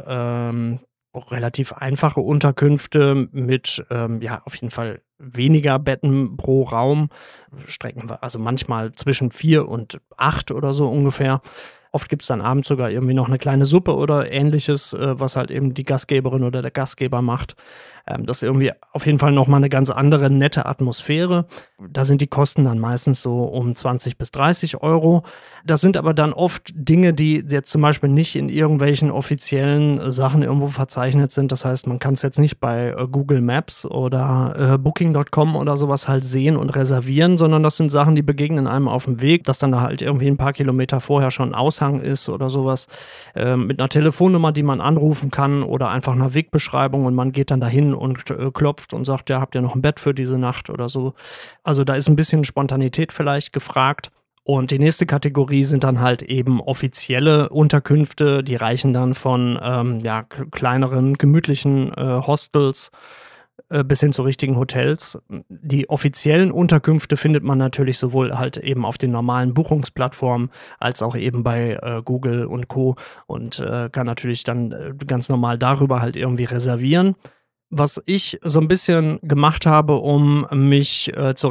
[SPEAKER 1] relativ einfache Unterkünfte mit auf jeden Fall weniger Betten pro Raum, also manchmal zwischen 4 und 8 oder so ungefähr. Oft gibt es dann abends sogar irgendwie noch eine kleine Suppe oder ähnliches, was halt eben die Gastgeberin oder der Gastgeber macht. Das ist irgendwie auf jeden Fall nochmal eine ganz andere, nette Atmosphäre. Da sind die Kosten dann meistens so um 20 bis 30 €. Das sind aber dann oft Dinge, die jetzt zum Beispiel nicht in irgendwelchen offiziellen Sachen irgendwo verzeichnet sind. Das heißt, man kann es jetzt nicht bei Google Maps oder Booking.com oder sowas halt sehen und reservieren, sondern das sind Sachen, die begegnen einem auf dem Weg, dass dann da halt irgendwie ein paar Kilometer vorher schon ein Aushang ist oder sowas, mit einer Telefonnummer, die man anrufen kann oder einfach einer Wegbeschreibung und man geht dann dahin und klopft und sagt, ja, habt ihr noch ein Bett für diese Nacht oder so. Also da ist ein bisschen Spontanität vielleicht gefragt. Und die nächste Kategorie sind dann halt eben offizielle Unterkünfte, die reichen dann von kleineren, gemütlichen Hostels bis hin zu richtigen Hotels. Die offiziellen Unterkünfte findet man natürlich sowohl halt eben auf den normalen Buchungsplattformen als auch eben bei Google und Co. und kann natürlich dann ganz normal darüber halt irgendwie reservieren. Was ich so ein bisschen gemacht habe, um mich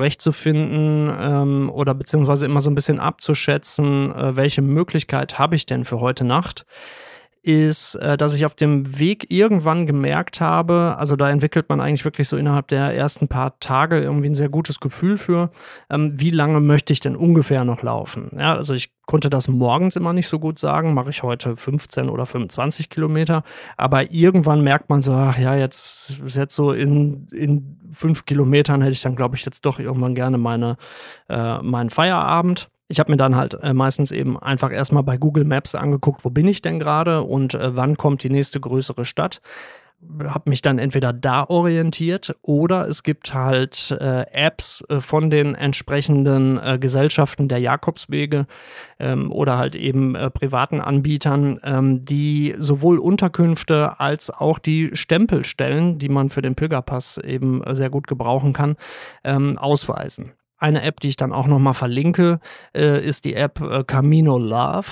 [SPEAKER 1] zurechtzufinden oder beziehungsweise immer so ein bisschen abzuschätzen, welche Möglichkeit habe ich denn für heute Nacht, ist, dass ich auf dem Weg irgendwann gemerkt habe, also da entwickelt man eigentlich wirklich so innerhalb der ersten paar Tage irgendwie ein sehr gutes Gefühl für, wie lange möchte ich denn ungefähr noch laufen. Ja, also ich konnte das morgens immer nicht so gut sagen, mache ich heute 15 oder 25 Kilometer, aber irgendwann merkt man so, ach ja, jetzt so in 5 Kilometern hätte ich dann, glaube ich, jetzt doch irgendwann gerne meinen Feierabend. Ich habe mir dann halt meistens eben einfach erstmal bei Google Maps angeguckt, wo bin ich denn gerade und wann kommt die nächste größere Stadt. Habe mich dann entweder da orientiert oder es gibt halt Apps von den entsprechenden Gesellschaften der Jakobswege oder halt eben privaten Anbietern, die sowohl Unterkünfte als auch die Stempelstellen, die man für den Pilgerpass eben sehr gut gebrauchen kann, ausweisen. Eine App, die ich dann auch nochmal verlinke, ist die App Camino Love,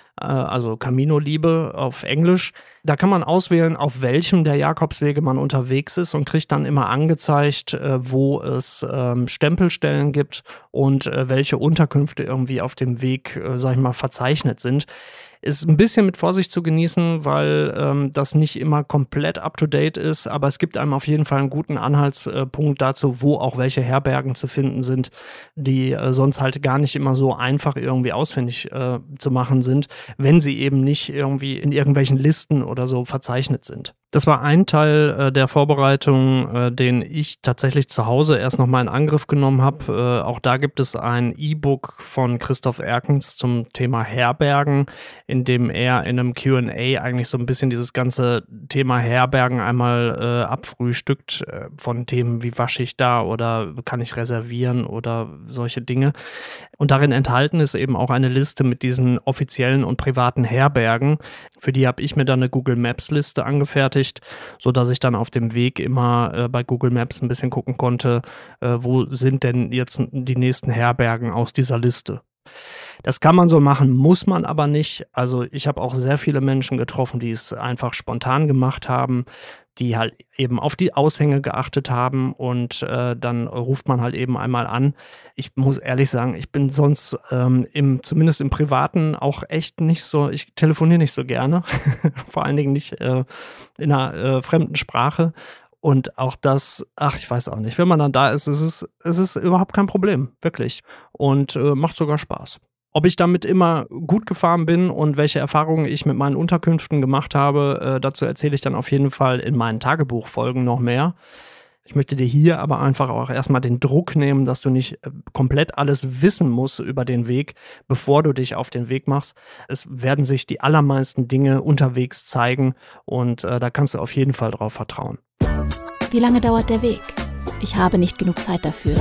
[SPEAKER 1] also Camino Liebe auf Englisch. Da kann man auswählen, auf welchem der Jakobswege man unterwegs ist und kriegt dann immer angezeigt, wo es Stempelstellen gibt und welche Unterkünfte irgendwie auf dem Weg, sag ich mal, verzeichnet sind. Ist ein bisschen mit Vorsicht zu genießen, weil das nicht immer komplett up-to-date ist, aber es gibt einem auf jeden Fall einen guten Anhaltspunkt dazu, wo auch welche Herbergen zu finden sind, die sonst halt gar nicht immer so einfach irgendwie ausfindig zu machen sind, wenn sie eben nicht irgendwie in irgendwelchen Listen oder so verzeichnet sind. Das war ein Teil der Vorbereitung, den ich tatsächlich zu Hause erst nochmal in Angriff genommen habe. Auch da gibt es ein E-Book von Christoph Erkens zum Thema Herbergen, in dem er in einem Q&A eigentlich so ein bisschen dieses ganze Thema Herbergen einmal abfrühstückt, von Themen wie wasche ich da oder kann ich reservieren oder solche Dinge. Und darin enthalten ist eben auch eine Liste mit diesen offiziellen und privaten Herbergen. Für die habe ich mir dann eine Google Maps Liste angefertigt, sodass ich dann auf dem Weg immer bei Google Maps ein bisschen gucken konnte, wo sind denn jetzt die nächsten Herbergen aus dieser Liste. Das kann man so machen, muss man aber nicht. Also ich habe auch sehr viele Menschen getroffen, die es einfach spontan gemacht haben, die halt eben auf die Aushänge geachtet haben und dann ruft man halt eben einmal an. Ich muss ehrlich sagen, ich bin sonst zumindest im Privaten auch echt nicht so, ich telefoniere nicht so gerne, vor allen Dingen nicht in einer fremden Sprache. Und auch das, ich weiß auch nicht, wenn man dann da ist, es ist überhaupt kein Problem, wirklich. Und macht sogar Spaß. Ob ich damit immer gut gefahren bin und welche Erfahrungen ich mit meinen Unterkünften gemacht habe, dazu erzähle ich dann auf jeden Fall in meinen Tagebuchfolgen noch mehr. Ich möchte dir hier aber einfach auch erstmal den Druck nehmen, dass du nicht komplett alles wissen musst über den Weg, bevor du dich auf den Weg machst. Es werden sich die allermeisten Dinge unterwegs zeigen und da kannst du auf jeden Fall drauf vertrauen.
[SPEAKER 2] Wie lange dauert der Weg? Ich habe nicht genug Zeit dafür.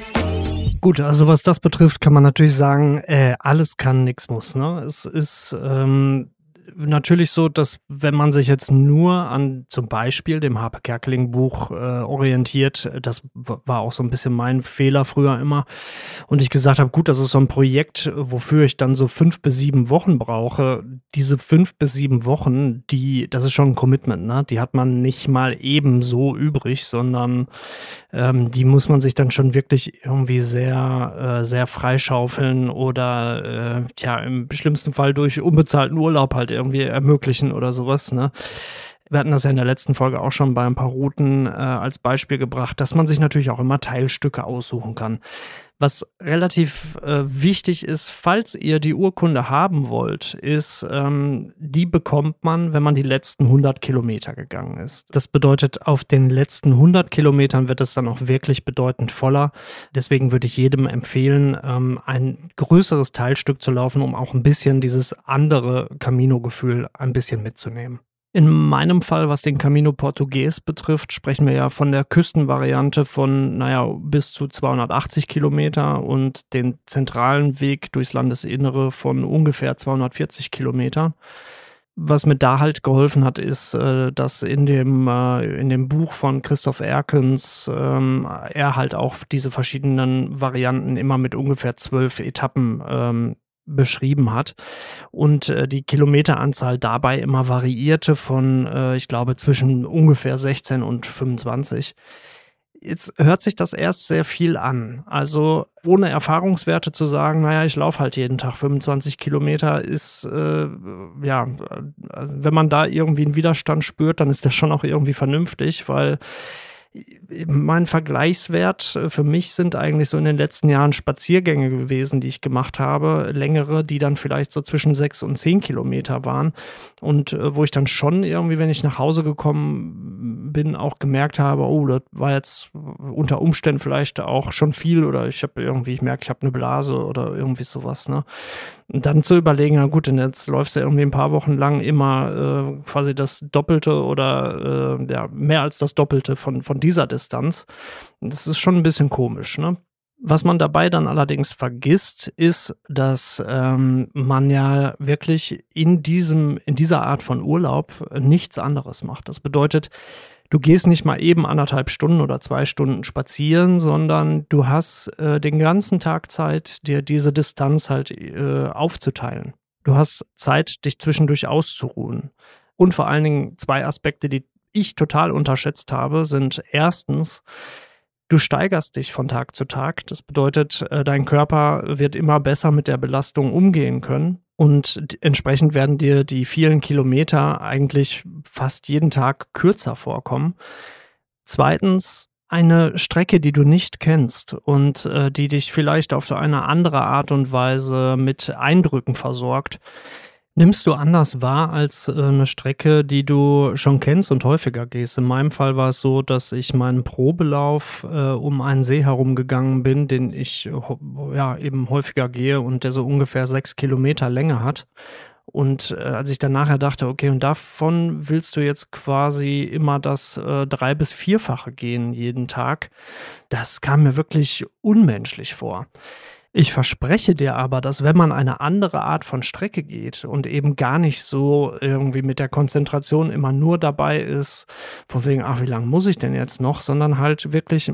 [SPEAKER 1] Gut, also was das betrifft, kann man natürlich sagen, alles kann, nix muss. Ne? Es ist natürlich so, dass wenn man sich jetzt nur an zum Beispiel dem Harpe Kerkeling Buch orientiert, das war auch so ein bisschen mein Fehler früher immer, und ich gesagt habe, gut, das ist so ein Projekt, wofür ich dann so 5 bis 7 Wochen brauche. Diese 5 bis 7 Wochen, das ist schon ein Commitment, ne? Die hat man nicht mal ebenso übrig, sondern die muss man sich dann schon wirklich irgendwie sehr, sehr freischaufeln oder im schlimmsten Fall durch unbezahlten Urlaub halt irgendwie ermöglichen oder sowas, ne? Wir hatten das ja in der letzten Folge auch schon bei ein paar Routen als Beispiel gebracht, dass man sich natürlich auch immer Teilstücke aussuchen kann. Was relativ wichtig ist, falls ihr die Urkunde haben wollt, ist, die bekommt man, wenn man die letzten 100 Kilometer gegangen ist. Das bedeutet, auf den letzten 100 Kilometern wird es dann auch wirklich bedeutend voller. Deswegen würde ich jedem empfehlen, ein größeres Teilstück zu laufen, um auch ein bisschen dieses andere Camino-Gefühl ein bisschen mitzunehmen. In meinem Fall, was den Camino Portugues betrifft, sprechen wir ja von der Küstenvariante von, bis zu 280 Kilometer und den zentralen Weg durchs Landesinnere von ungefähr 240 Kilometer. Was mir da halt geholfen hat, ist, dass in dem Buch von Christoph Erkens er halt auch diese verschiedenen Varianten immer mit ungefähr 12 Etappen beschrieben hat und die Kilometeranzahl dabei immer variierte von, ich glaube, zwischen ungefähr 16 und 25. Jetzt hört sich das erst sehr viel an. Also ohne Erfahrungswerte zu sagen, ich laufe halt jeden Tag 25 Kilometer, ist, wenn man da irgendwie einen Widerstand spürt, dann ist das schon auch irgendwie vernünftig, weil Mein Vergleichswert für mich sind eigentlich so in den letzten Jahren Spaziergänge gewesen, die ich gemacht habe, längere, die dann vielleicht so zwischen 6 und 10 Kilometer waren und wo ich dann schon irgendwie, wenn ich nach Hause gekommen bin, auch gemerkt habe, oh, das war jetzt unter Umständen vielleicht auch schon viel oder ich merke, ich habe eine Blase oder irgendwie sowas, ne? Und dann zu überlegen, na gut, denn jetzt läufst du irgendwie ein paar Wochen lang immer quasi das Doppelte oder mehr als das Doppelte von dieser Distanz. Das ist schon ein bisschen komisch, ne? Was man dabei dann allerdings vergisst, ist, dass man ja wirklich in dieser Art von Urlaub nichts anderes macht. Das bedeutet, du gehst nicht mal eben 1,5 Stunden oder 2 Stunden spazieren, sondern du hast den ganzen Tag Zeit, dir diese Distanz halt aufzuteilen. Du hast Zeit, dich zwischendurch auszuruhen. Und vor allen Dingen 2 Aspekte, die ich total unterschätzt habe, sind erstens, du steigerst dich von Tag zu Tag. Das bedeutet, dein Körper wird immer besser mit der Belastung umgehen können. Und entsprechend werden dir die vielen Kilometer eigentlich fast jeden Tag kürzer vorkommen. Zweitens, eine Strecke, die du nicht kennst und die dich vielleicht auf so eine andere Art und Weise mit Eindrücken versorgt, nimmst du anders wahr als eine Strecke, die du schon kennst und häufiger gehst. In meinem Fall war es so, dass ich meinen Probelauf um einen See herumgegangen bin, den ich eben häufiger gehe und der so ungefähr 6 Kilometer Länge hat. Und als ich dann nachher dachte, okay, und davon willst du jetzt quasi immer das 3- bis 4-fache gehen jeden Tag, das kam mir wirklich unmenschlich vor. Ich verspreche dir aber, dass wenn man eine andere Art von Strecke geht und eben gar nicht so irgendwie mit der Konzentration immer nur dabei ist, von wegen, ach, wie lange muss ich denn jetzt noch, sondern halt wirklich,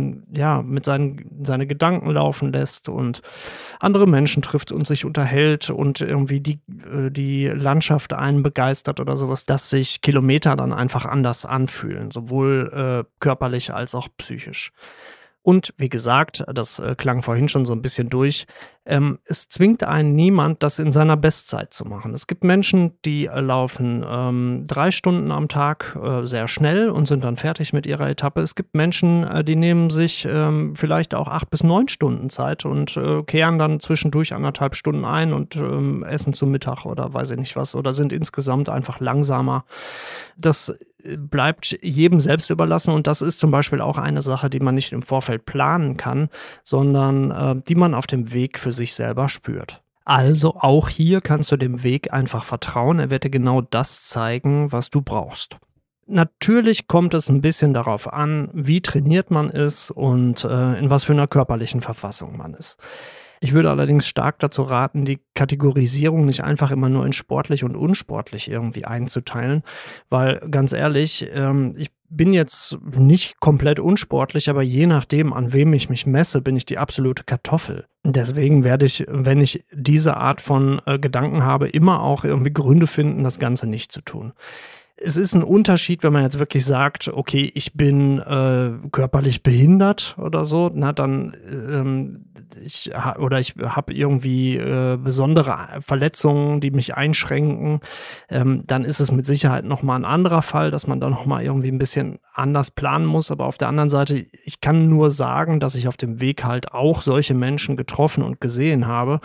[SPEAKER 1] mit seine Gedanken laufen lässt und andere Menschen trifft und sich unterhält und irgendwie die Landschaft einen begeistert oder sowas, dass sich Kilometer dann einfach anders anfühlen, sowohl körperlich als auch psychisch. Und wie gesagt, das klang vorhin schon so ein bisschen durch, es zwingt einen niemand, das in seiner Bestzeit zu machen. Es gibt Menschen, die laufen 3 Stunden am Tag sehr schnell und sind dann fertig mit ihrer Etappe. Es gibt Menschen, die nehmen sich vielleicht auch 8 bis 9 Stunden Zeit und kehren dann zwischendurch 1,5 Stunden ein und essen zu Mittag oder weiß ich nicht was oder sind insgesamt einfach langsamer. Das bleibt jedem selbst überlassen und das ist zum Beispiel auch eine Sache, die man nicht im Vorfeld planen kann, sondern die man auf dem Weg für sich selber spürt. Also auch hier kannst du dem Weg einfach vertrauen, er wird dir genau das zeigen, was du brauchst. Natürlich kommt es ein bisschen darauf an, wie trainiert man ist und in was für einer körperlichen Verfassung man ist. Ich würde allerdings stark dazu raten, die Kategorisierung nicht einfach immer nur in sportlich und unsportlich irgendwie einzuteilen, weil ganz ehrlich, ich bin jetzt nicht komplett unsportlich, aber je nachdem, an wem ich mich messe, bin ich die absolute Kartoffel. Deswegen werde ich, wenn ich diese Art von Gedanken habe, immer auch irgendwie Gründe finden, das Ganze nicht zu tun. Es ist ein Unterschied, wenn man jetzt wirklich sagt, okay, ich bin körperlich behindert oder so, na dann ich habe irgendwie besondere Verletzungen, die mich einschränken, dann ist es mit Sicherheit nochmal ein anderer Fall, dass man da nochmal irgendwie ein bisschen anders planen muss. Aber auf der anderen Seite, ich kann nur sagen, dass ich auf dem Weg halt auch solche Menschen getroffen und gesehen habe.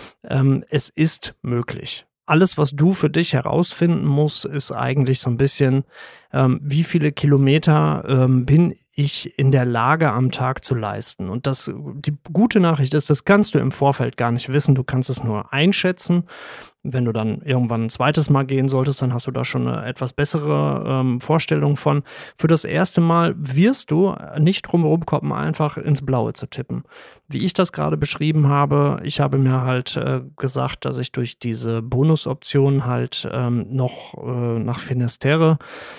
[SPEAKER 1] Es ist möglich. Alles, was du für dich herausfinden musst, ist eigentlich so ein bisschen, wie viele Kilometer bin ich in der Lage am Tag zu leisten. Und die gute Nachricht ist, das kannst du im Vorfeld gar nicht wissen, du kannst es nur einschätzen. Wenn du dann irgendwann ein zweites Mal gehen solltest, dann hast du da schon eine etwas bessere Vorstellung von. Für das erste Mal wirst du nicht drum herum kommen, einfach ins Blaue zu tippen. Wie ich das gerade beschrieben habe, ich habe mir halt gesagt, dass ich durch diese Bonusoption halt noch nach Finisterre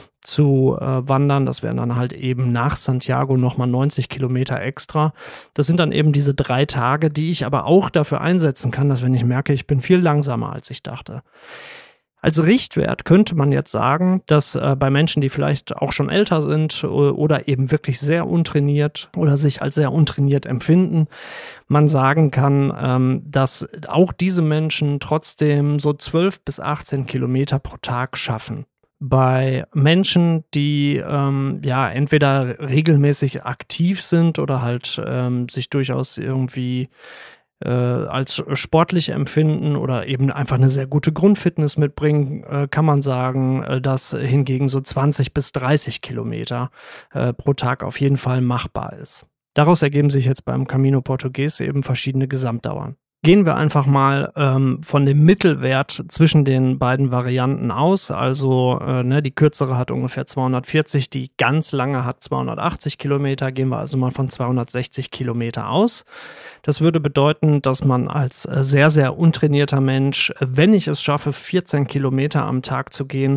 [SPEAKER 1] zu wandern. Das wären dann halt eben nach Santiago nochmal 90 Kilometer extra. Das sind dann eben diese 3 Tage, die ich aber auch dafür einsetzen kann, dass wenn ich merke, ich bin viel langsamer, als ich dachte. Als Richtwert könnte man jetzt sagen, dass bei Menschen, die vielleicht auch schon älter sind oder eben wirklich sehr untrainiert oder sich als sehr untrainiert empfinden, man sagen kann, dass auch diese Menschen trotzdem so 12 bis 18 Kilometer pro Tag schaffen. Bei Menschen, die entweder regelmäßig aktiv sind oder halt sich durchaus irgendwie als sportlich empfinden oder eben einfach eine sehr gute Grundfitness mitbringen, kann man sagen, dass hingegen so 20 bis 30 Kilometer pro Tag auf jeden Fall machbar ist. Daraus ergeben sich jetzt beim Camino Portugues eben verschiedene Gesamtdauern. Gehen wir einfach mal von dem Mittelwert zwischen den beiden Varianten aus. Also die kürzere hat ungefähr 240, die ganz lange hat 280 Kilometer. Gehen wir also mal von 260 Kilometer aus. Das würde bedeuten, dass man als sehr, sehr untrainierter Mensch, wenn ich es schaffe, 14 Kilometer am Tag zu gehen,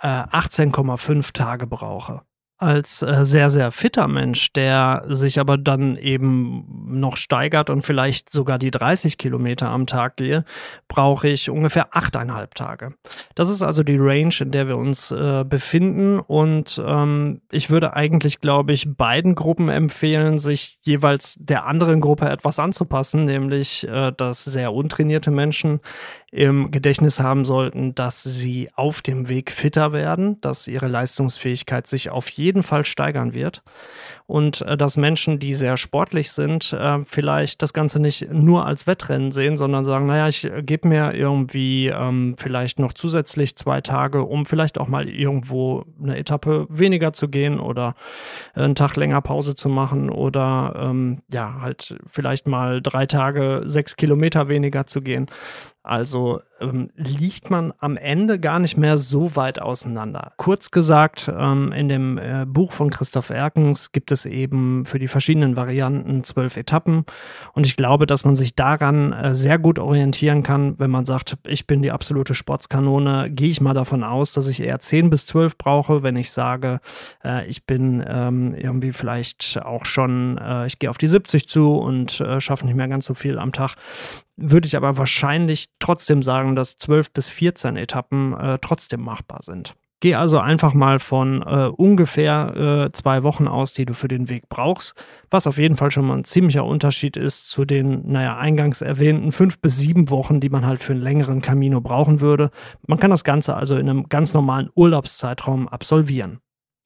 [SPEAKER 1] 18,5 Tage brauche. Als sehr, sehr fitter Mensch, der sich aber dann eben noch steigert und vielleicht sogar die 30 Kilometer am Tag gehe, brauche ich ungefähr 8,5 Tage. Das ist also die Range, in der wir uns befinden, und ich würde eigentlich, glaube ich, beiden Gruppen empfehlen, sich jeweils der anderen Gruppe etwas anzupassen, nämlich dass sehr untrainierte Menschen im Gedächtnis haben sollten, dass sie auf dem Weg fitter werden, dass ihre Leistungsfähigkeit sich auf jeden Fall steigern wird und dass Menschen, die sehr sportlich sind, vielleicht das Ganze nicht nur als Wettrennen sehen, sondern sagen, naja, ich gebe mir irgendwie vielleicht noch zusätzlich 2 Tage, um vielleicht auch mal irgendwo eine Etappe weniger zu gehen oder einen Tag länger Pause zu machen oder halt vielleicht mal 3 Tage 6 Kilometer weniger zu gehen. Also liegt man am Ende gar nicht mehr so weit auseinander. Kurz gesagt, in dem Buch von Christoph Erkens gibt es eben für die verschiedenen Varianten 12 Etappen. Und ich glaube, dass man sich daran sehr gut orientieren kann, wenn man sagt, ich bin die absolute Sportskanone, gehe ich mal davon aus, dass ich eher 10 bis 12 brauche. Wenn ich sage, ich bin irgendwie vielleicht auch schon, ich gehe auf die 70 zu und schaffe nicht mehr ganz so viel am Tag, würde ich aber wahrscheinlich trotzdem sagen, dass 12 bis 14 Etappen trotzdem machbar sind. Geh also einfach mal von ungefähr 2 Wochen aus, die du für den Weg brauchst, was auf jeden Fall schon mal ein ziemlicher Unterschied ist zu den, eingangs erwähnten 5 bis 7 Wochen, die man halt für einen längeren Camino brauchen würde. Man kann das Ganze also in einem ganz normalen Urlaubszeitraum absolvieren.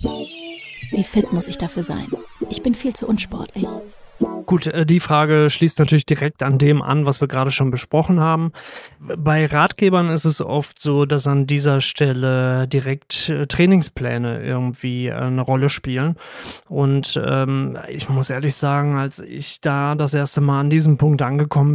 [SPEAKER 2] Wie fit muss ich dafür sein? Ich bin viel zu unsportlich.
[SPEAKER 1] Gut, die Frage schließt natürlich direkt an dem an, was wir gerade schon besprochen haben. Bei Ratgebern ist es oft so, dass an dieser Stelle direkt Trainingspläne irgendwie eine Rolle spielen. Und ich muss ehrlich sagen, als ich da das erste Mal an diesem Punkt angekommen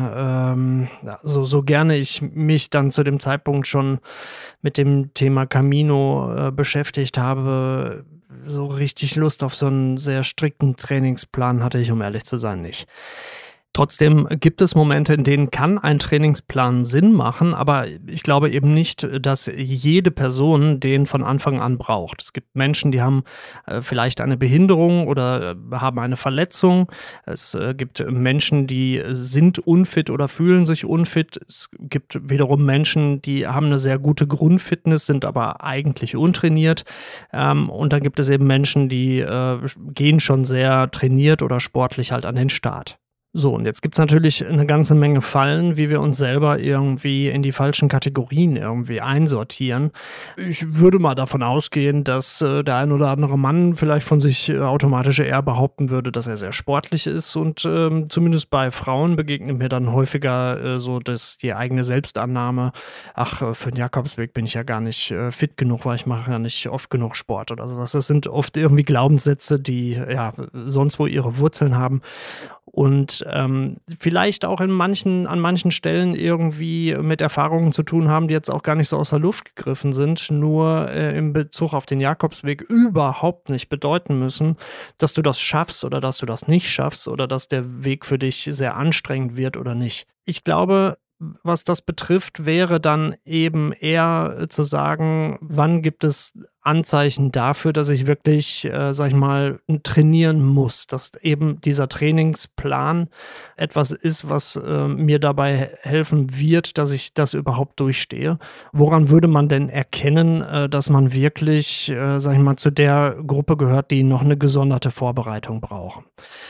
[SPEAKER 1] bin, so gerne ich mich dann zu dem Zeitpunkt schon mit dem Thema Camino beschäftigt habe, so richtig Lust auf so einen sehr strikten Trainingsplan hatte ich, um ehrlich zu sein, nicht. Trotzdem gibt es Momente, in denen kann ein Trainingsplan Sinn machen, aber ich glaube eben nicht, dass jede Person den von Anfang an braucht. Es gibt Menschen, die haben vielleicht eine Behinderung oder haben eine Verletzung. Es gibt Menschen, die sind unfit oder fühlen sich unfit. Es gibt wiederum Menschen, die haben eine sehr gute Grundfitness, sind aber eigentlich untrainiert. Und dann gibt es eben Menschen, die gehen schon sehr trainiert oder sportlich halt an den Start. So, und jetzt gibt's natürlich eine ganze Menge Fallen, wie wir uns selber irgendwie in die falschen Kategorien irgendwie einsortieren. Ich würde mal davon ausgehen, dass der ein oder andere Mann vielleicht von sich automatisch eher behaupten würde, dass er sehr sportlich ist, und zumindest bei Frauen begegnet mir dann häufiger so die eigene Selbstannahme, ach, für den Jakobsweg bin ich ja gar nicht fit genug, weil ich mache ja nicht oft genug Sport oder sowas. Das sind oft irgendwie Glaubenssätze, die sonst wo ihre Wurzeln haben. Und vielleicht auch an manchen Stellen irgendwie mit Erfahrungen zu tun haben, die jetzt auch gar nicht so aus der Luft gegriffen sind, nur in Bezug auf den Jakobsweg überhaupt nicht bedeuten müssen, dass du das schaffst oder dass du das nicht schaffst oder dass der Weg für dich sehr anstrengend wird oder nicht. Ich glaube, was das betrifft, wäre dann eben eher zu sagen, wann gibt es Anzeichen dafür, dass ich wirklich, trainieren muss, dass eben dieser Trainingsplan etwas ist, was mir dabei helfen wird, dass ich das überhaupt durchstehe. Woran würde man denn erkennen, dass man wirklich, zu der Gruppe gehört, die noch eine gesonderte Vorbereitung brauchen?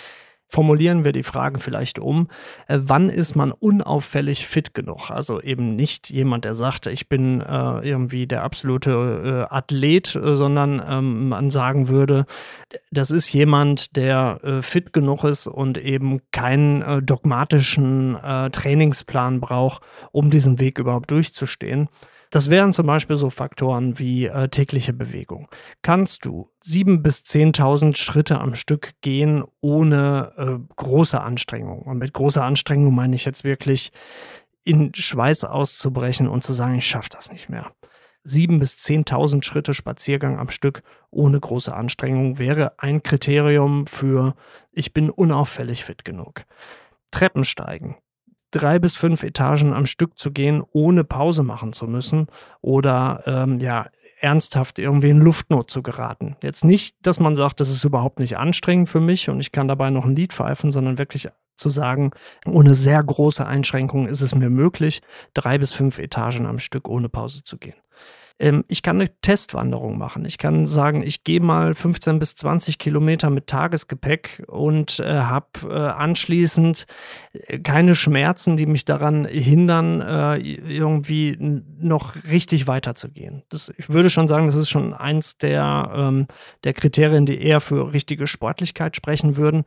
[SPEAKER 1] Formulieren wir die Frage vielleicht um, wann ist man unauffällig fit genug? Also eben nicht jemand, der sagt, ich bin irgendwie der absolute Athlet, sondern man sagen würde, das ist jemand, der fit genug ist und eben keinen dogmatischen Trainingsplan braucht, um diesen Weg überhaupt durchzustehen. Das wären zum Beispiel so Faktoren wie tägliche Bewegung. Kannst du 7.000 bis 10.000 Schritte am Stück gehen ohne große Anstrengung? Und mit großer Anstrengung meine ich jetzt wirklich, in Schweiß auszubrechen und zu sagen, ich schaffe das nicht mehr. 7.000 bis 10.000 Schritte Spaziergang am Stück ohne große Anstrengung wäre ein Kriterium für, ich bin unauffällig fit genug. Treppensteigen. 3 bis 5 Etagen am Stück zu gehen, ohne Pause machen zu müssen oder ernsthaft irgendwie in Luftnot zu geraten. Jetzt nicht, dass man sagt, das ist überhaupt nicht anstrengend für mich und ich kann dabei noch ein Lied pfeifen, sondern wirklich zu sagen, ohne sehr große Einschränkungen ist es mir möglich, 3 bis 5 Etagen am Stück ohne Pause zu gehen. Ich kann eine Testwanderung machen. Ich kann sagen, ich gehe mal 15 bis 20 Kilometer mit Tagesgepäck und habe anschließend keine Schmerzen, die mich daran hindern, irgendwie noch richtig weiterzugehen. Ich würde schon sagen, das ist schon eins der Kriterien, die eher für richtige Sportlichkeit sprechen würden.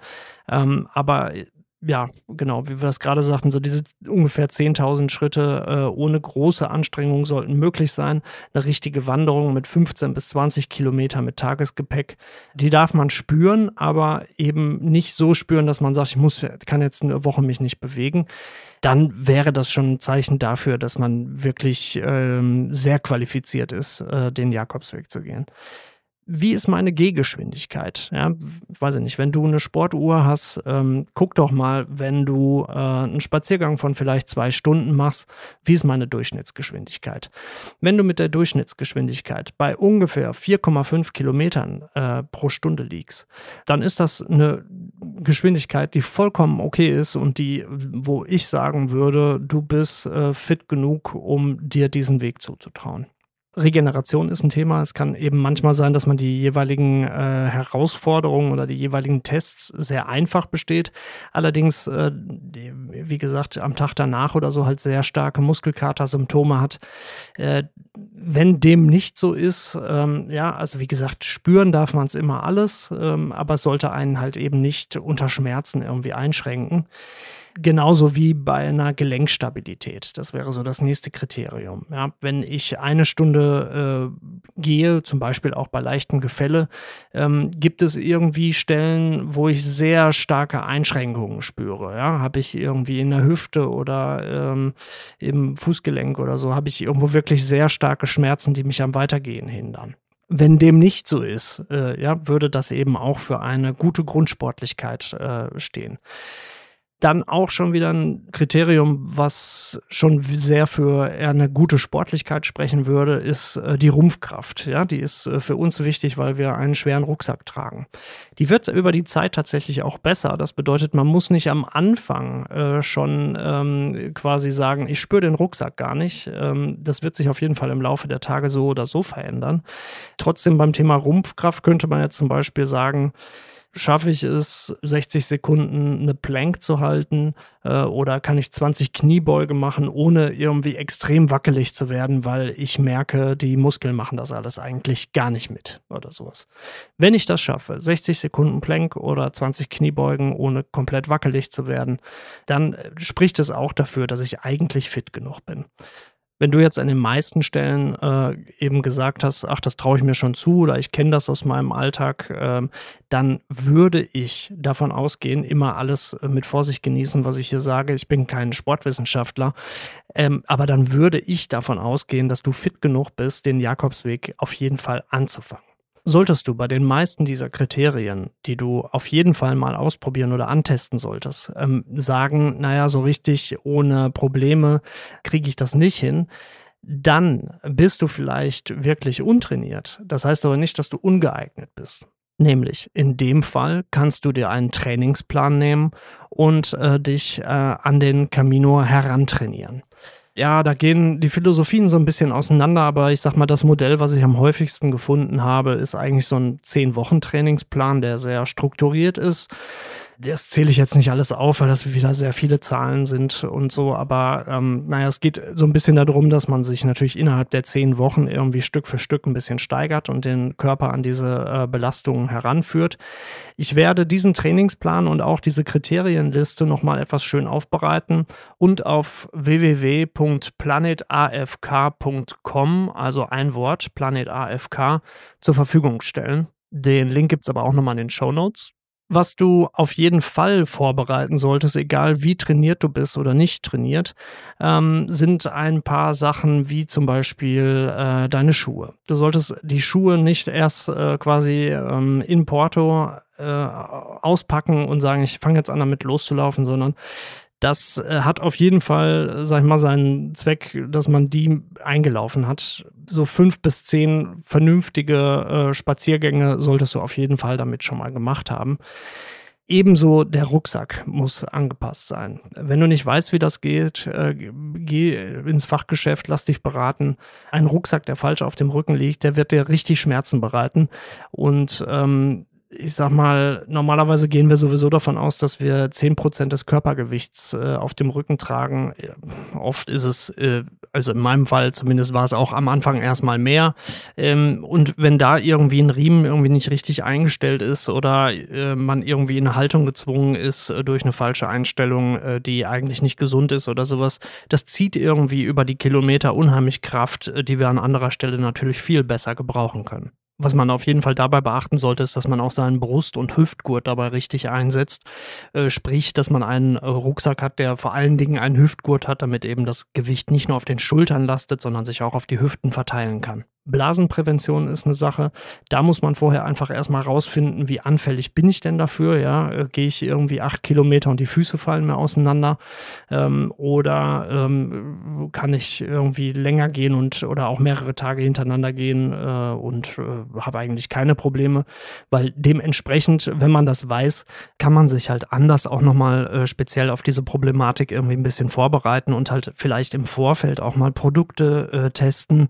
[SPEAKER 1] Aber ja, genau, wie wir das gerade sagten, so diese ungefähr 10.000 Schritte ohne große Anstrengung sollten möglich sein. Eine richtige Wanderung mit 15 bis 20 Kilometer mit Tagesgepäck, die darf man spüren, aber eben nicht so spüren, dass man sagt, kann jetzt eine Woche mich nicht bewegen. Dann wäre das schon ein Zeichen dafür, dass man wirklich sehr qualifiziert ist, den Jakobsweg zu gehen. Wie ist meine Gehgeschwindigkeit? Ja, weiß ich nicht, wenn du eine Sportuhr hast, guck doch mal, wenn du einen Spaziergang von vielleicht 2 Stunden machst, wie ist meine Durchschnittsgeschwindigkeit? Wenn du mit der Durchschnittsgeschwindigkeit bei ungefähr 4,5 Kilometern pro Stunde liegst, dann ist das eine Geschwindigkeit, die vollkommen okay ist und wo ich sagen würde, du bist fit genug, um dir diesen Weg zuzutrauen. Regeneration ist ein Thema. Es kann eben manchmal sein, dass man die jeweiligen Herausforderungen oder die jeweiligen Tests sehr einfach besteht. Allerdings, wie gesagt, am Tag danach oder so halt sehr starke Muskelkater-Symptome hat. Wenn dem nicht so ist, also wie gesagt, spüren darf man es immer alles, aber es sollte einen halt eben nicht unter Schmerzen irgendwie einschränken. Genauso wie bei einer Gelenkstabilität. Das wäre so das nächste Kriterium. Ja, wenn ich 1 Stunde gehe, zum Beispiel auch bei leichtem Gefälle, gibt es irgendwie Stellen, wo ich sehr starke Einschränkungen spüre. Ja? Habe ich irgendwie in der Hüfte oder im Fußgelenk oder so, habe ich irgendwo wirklich sehr starke Schmerzen, die mich am Weitergehen hindern. Wenn dem nicht so ist, würde das eben auch für eine gute Grundsportlichkeit stehen. Dann auch schon wieder ein Kriterium, was schon sehr für eher eine gute Sportlichkeit sprechen würde, ist die Rumpfkraft. Ja, die ist für uns wichtig, weil wir einen schweren Rucksack tragen. Die wird über die Zeit tatsächlich auch besser. Das bedeutet, man muss nicht am Anfang schon quasi sagen, ich spüre den Rucksack gar nicht. Das wird sich auf jeden Fall im Laufe der Tage so oder so verändern. Trotzdem beim Thema Rumpfkraft könnte man jetzt zum Beispiel sagen, schaffe ich es, 60 Sekunden eine Plank zu halten oder kann ich 20 Kniebeuge machen, ohne irgendwie extrem wackelig zu werden, weil ich merke, die Muskeln machen das alles eigentlich gar nicht mit oder sowas. Wenn ich das schaffe, 60 Sekunden Plank oder 20 Kniebeugen, ohne komplett wackelig zu werden, dann spricht es auch dafür, dass ich eigentlich fit genug bin. Wenn du jetzt an den meisten Stellen eben gesagt hast, ach, das traue ich mir schon zu oder ich kenne das aus meinem Alltag, dann würde ich davon ausgehen, immer alles mit Vorsicht genießen, was ich hier sage. Ich bin kein Sportwissenschaftler, aber dann würde ich davon ausgehen, dass du fit genug bist, den Jakobsweg auf jeden Fall anzufangen. Solltest du bei den meisten dieser Kriterien, die du auf jeden Fall mal ausprobieren oder antesten solltest, sagen, naja, so richtig ohne Probleme kriege ich das nicht hin, dann bist du vielleicht wirklich untrainiert. Das heißt aber nicht, dass du ungeeignet bist. Nämlich, in dem Fall kannst du dir einen Trainingsplan nehmen und dich an den Camino herantrainieren. Ja, da gehen die Philosophien so ein bisschen auseinander, aber ich sag mal, das Modell, was ich am häufigsten gefunden habe, ist eigentlich so ein 10-Wochen-Trainingsplan, der sehr strukturiert ist, Das zähle ich jetzt nicht alles auf, weil das wieder sehr viele Zahlen sind und so, aber es geht so ein bisschen darum, dass man sich natürlich innerhalb der 10 Wochen irgendwie Stück für Stück ein bisschen steigert und den Körper an diese Belastungen heranführt. Ich werde diesen Trainingsplan und auch diese Kriterienliste nochmal etwas schön aufbereiten und auf www.planetafk.com, also ein Wort, planetafk, zur Verfügung stellen. Den Link gibt es aber auch nochmal in den Shownotes. Was du auf jeden Fall vorbereiten solltest, egal wie trainiert du bist oder nicht trainiert, sind ein paar Sachen wie zum Beispiel deine Schuhe. Du solltest die Schuhe nicht erst quasi in Porto auspacken und sagen, ich fange jetzt an damit loszulaufen, sondern das hat auf jeden Fall, sag ich mal, seinen Zweck, dass man die eingelaufen hat. So 5 bis 10 vernünftige Spaziergänge solltest du auf jeden Fall damit schon mal gemacht haben. Ebenso der Rucksack muss angepasst sein. Wenn du nicht weißt, wie das geht, geh ins Fachgeschäft, lass dich beraten. Ein Rucksack, der falsch auf dem Rücken liegt, der wird dir richtig Schmerzen bereiten. Und ich sag mal, normalerweise gehen wir sowieso davon aus, dass wir 10% des Körpergewichts auf dem Rücken tragen. Oft ist es, also in meinem Fall zumindest war es auch am Anfang erstmal mehr. Und wenn da irgendwie ein Riemen irgendwie nicht richtig eingestellt ist oder man irgendwie in eine Haltung gezwungen ist durch eine falsche Einstellung, die eigentlich nicht gesund ist oder sowas, das zieht irgendwie über die Kilometer unheimlich Kraft, die wir an anderer Stelle natürlich viel besser gebrauchen können. Was man auf jeden Fall dabei beachten sollte, ist, dass man auch seinen Brust- und Hüftgurt dabei richtig einsetzt. Sprich, dass man einen Rucksack hat, der vor allen Dingen einen Hüftgurt hat, damit eben das Gewicht nicht nur auf den Schultern lastet, sondern sich auch auf die Hüften verteilen kann. Blasenprävention ist eine Sache. Da muss man vorher einfach erstmal rausfinden, wie anfällig bin ich denn dafür. Ja? Gehe ich irgendwie 8 Kilometer und die Füße fallen mir auseinander? Oder kann ich irgendwie länger gehen oder auch mehrere Tage hintereinander gehen und habe eigentlich keine Probleme? Weil dementsprechend, wenn man das weiß, kann man sich halt anders auch nochmal speziell auf diese Problematik irgendwie ein bisschen vorbereiten und halt vielleicht im Vorfeld auch mal Produkte testen,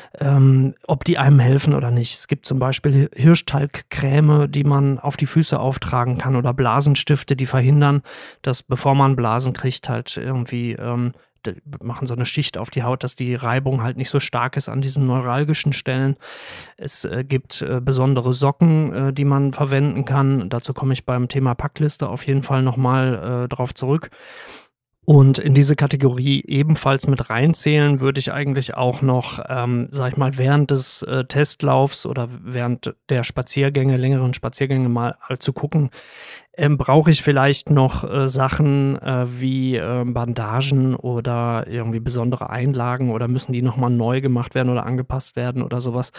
[SPEAKER 1] ob die einem helfen oder nicht. Es gibt zum Beispiel Hirschtalgcreme, die man auf die Füße auftragen kann oder Blasenstifte, die verhindern, dass bevor man Blasen kriegt, halt irgendwie machen so eine Schicht auf die Haut, dass die Reibung halt nicht so stark ist an diesen neuralgischen Stellen. Es gibt besondere Socken, die man verwenden kann. Dazu komme ich beim Thema Packliste auf jeden Fall nochmal drauf zurück. Und in diese Kategorie ebenfalls mit reinzählen würde ich eigentlich auch noch, sag ich mal, während des Testlaufs oder während der Spaziergänge, längeren Spaziergänge mal zu gucken, brauche ich vielleicht noch Sachen wie Bandagen oder irgendwie besondere Einlagen oder müssen die nochmal neu gemacht werden oder angepasst werden oder sowas.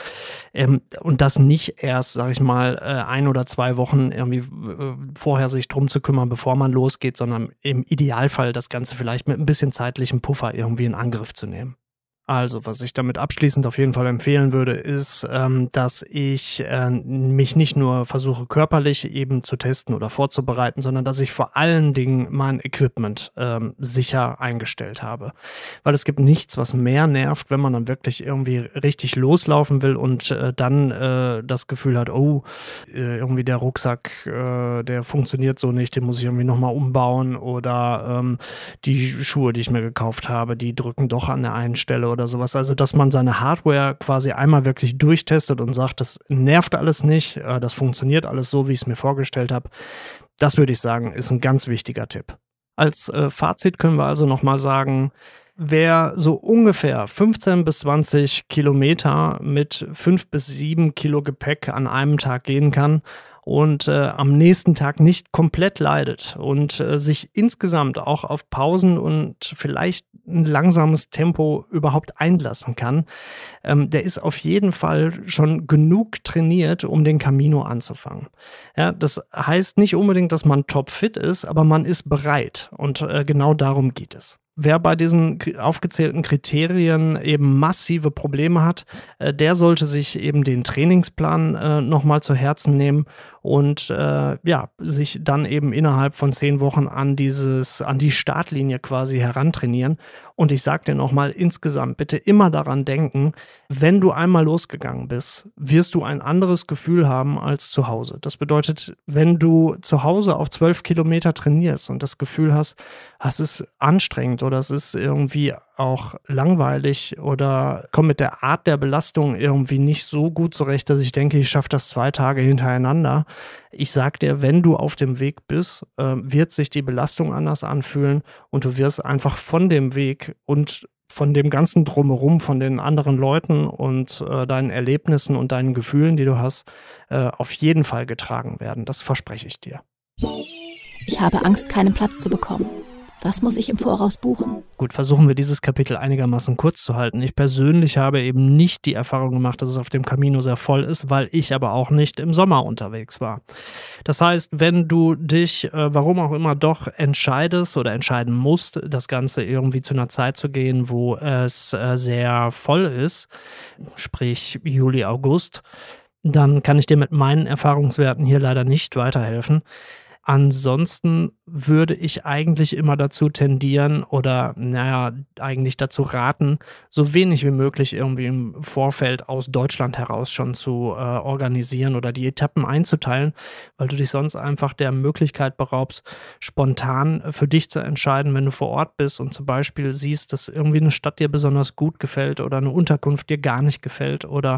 [SPEAKER 1] Und das nicht erst, sag ich mal, 1 oder 2 Wochen irgendwie vorher sich drum zu kümmern, bevor man losgeht, sondern im Idealfall das Ganze vielleicht mit ein bisschen zeitlichem Puffer irgendwie in Angriff zu nehmen. Also, was ich damit abschließend auf jeden Fall empfehlen würde, ist, dass ich mich nicht nur versuche, körperlich eben zu testen oder vorzubereiten, sondern dass ich vor allen Dingen mein Equipment sicher eingestellt habe. Weil es gibt nichts, was mehr nervt, wenn man dann wirklich irgendwie richtig loslaufen will und dann das Gefühl hat, oh, irgendwie der Rucksack, der funktioniert so nicht, den muss ich irgendwie nochmal umbauen oder die Schuhe, die ich mir gekauft habe, die drücken doch an der einen Stelle oder sowas. Also, dass man seine Hardware quasi einmal wirklich durchtestet und sagt, das nervt alles nicht, das funktioniert alles so, wie ich es mir vorgestellt habe. Das würde ich sagen, ist ein ganz wichtiger Tipp. Als Fazit können wir also nochmal sagen, wer so ungefähr 15 bis 20 Kilometer mit 5 bis 7 Kilo Gepäck an einem Tag gehen kann und am nächsten Tag nicht komplett leidet und sich insgesamt auch auf Pausen und vielleicht ein langsames Tempo überhaupt einlassen kann, der ist auf jeden Fall schon genug trainiert, um den Camino anzufangen. Ja, das heißt nicht unbedingt, dass man topfit ist, aber man ist bereit und genau darum geht es. wer bei diesen aufgezählten Kriterien eben massive Probleme hat, der sollte sich eben den Trainingsplan nochmal zu Herzen nehmen und sich dann eben innerhalb von 10 Wochen an die Startlinie quasi herantrainieren. Und ich sage dir nochmal, insgesamt bitte immer daran denken, wenn du einmal losgegangen bist, wirst du ein anderes Gefühl haben als zu Hause. Das bedeutet, wenn du zu Hause auf 12 Kilometer trainierst und das Gefühl hast, es ist anstrengend oder es ist irgendwie auch langweilig oder komme mit der Art der Belastung irgendwie nicht so gut zurecht, dass ich denke, ich schaffe das 2 Tage hintereinander. Ich sag dir, wenn du auf dem Weg bist, wird sich die Belastung anders anfühlen und du wirst einfach von dem Weg und von dem ganzen Drumherum, von den anderen Leuten und deinen Erlebnissen und deinen Gefühlen, die du hast, auf jeden Fall getragen werden. Das verspreche ich dir.
[SPEAKER 2] Ich habe Angst, keinen Platz zu bekommen. Was muss ich im Voraus buchen?
[SPEAKER 1] Gut, versuchen wir dieses Kapitel einigermaßen kurz zu halten. Ich persönlich habe eben nicht die Erfahrung gemacht, dass es auf dem Camino sehr voll ist, weil ich aber auch nicht im Sommer unterwegs war. Das heißt, wenn du dich, warum auch immer, doch entscheidest oder entscheiden musst, das Ganze irgendwie zu einer Zeit zu gehen, wo es sehr voll ist, sprich Juli, August, dann kann ich dir mit meinen Erfahrungswerten hier leider nicht weiterhelfen. Ansonsten würde ich eigentlich immer dazu tendieren oder eigentlich dazu raten, so wenig wie möglich irgendwie im Vorfeld aus Deutschland heraus schon zu organisieren oder die Etappen einzuteilen, weil du dich sonst einfach der Möglichkeit beraubst, spontan für dich zu entscheiden, wenn du vor Ort bist und zum Beispiel siehst, dass irgendwie eine Stadt dir besonders gut gefällt oder eine Unterkunft dir gar nicht gefällt oder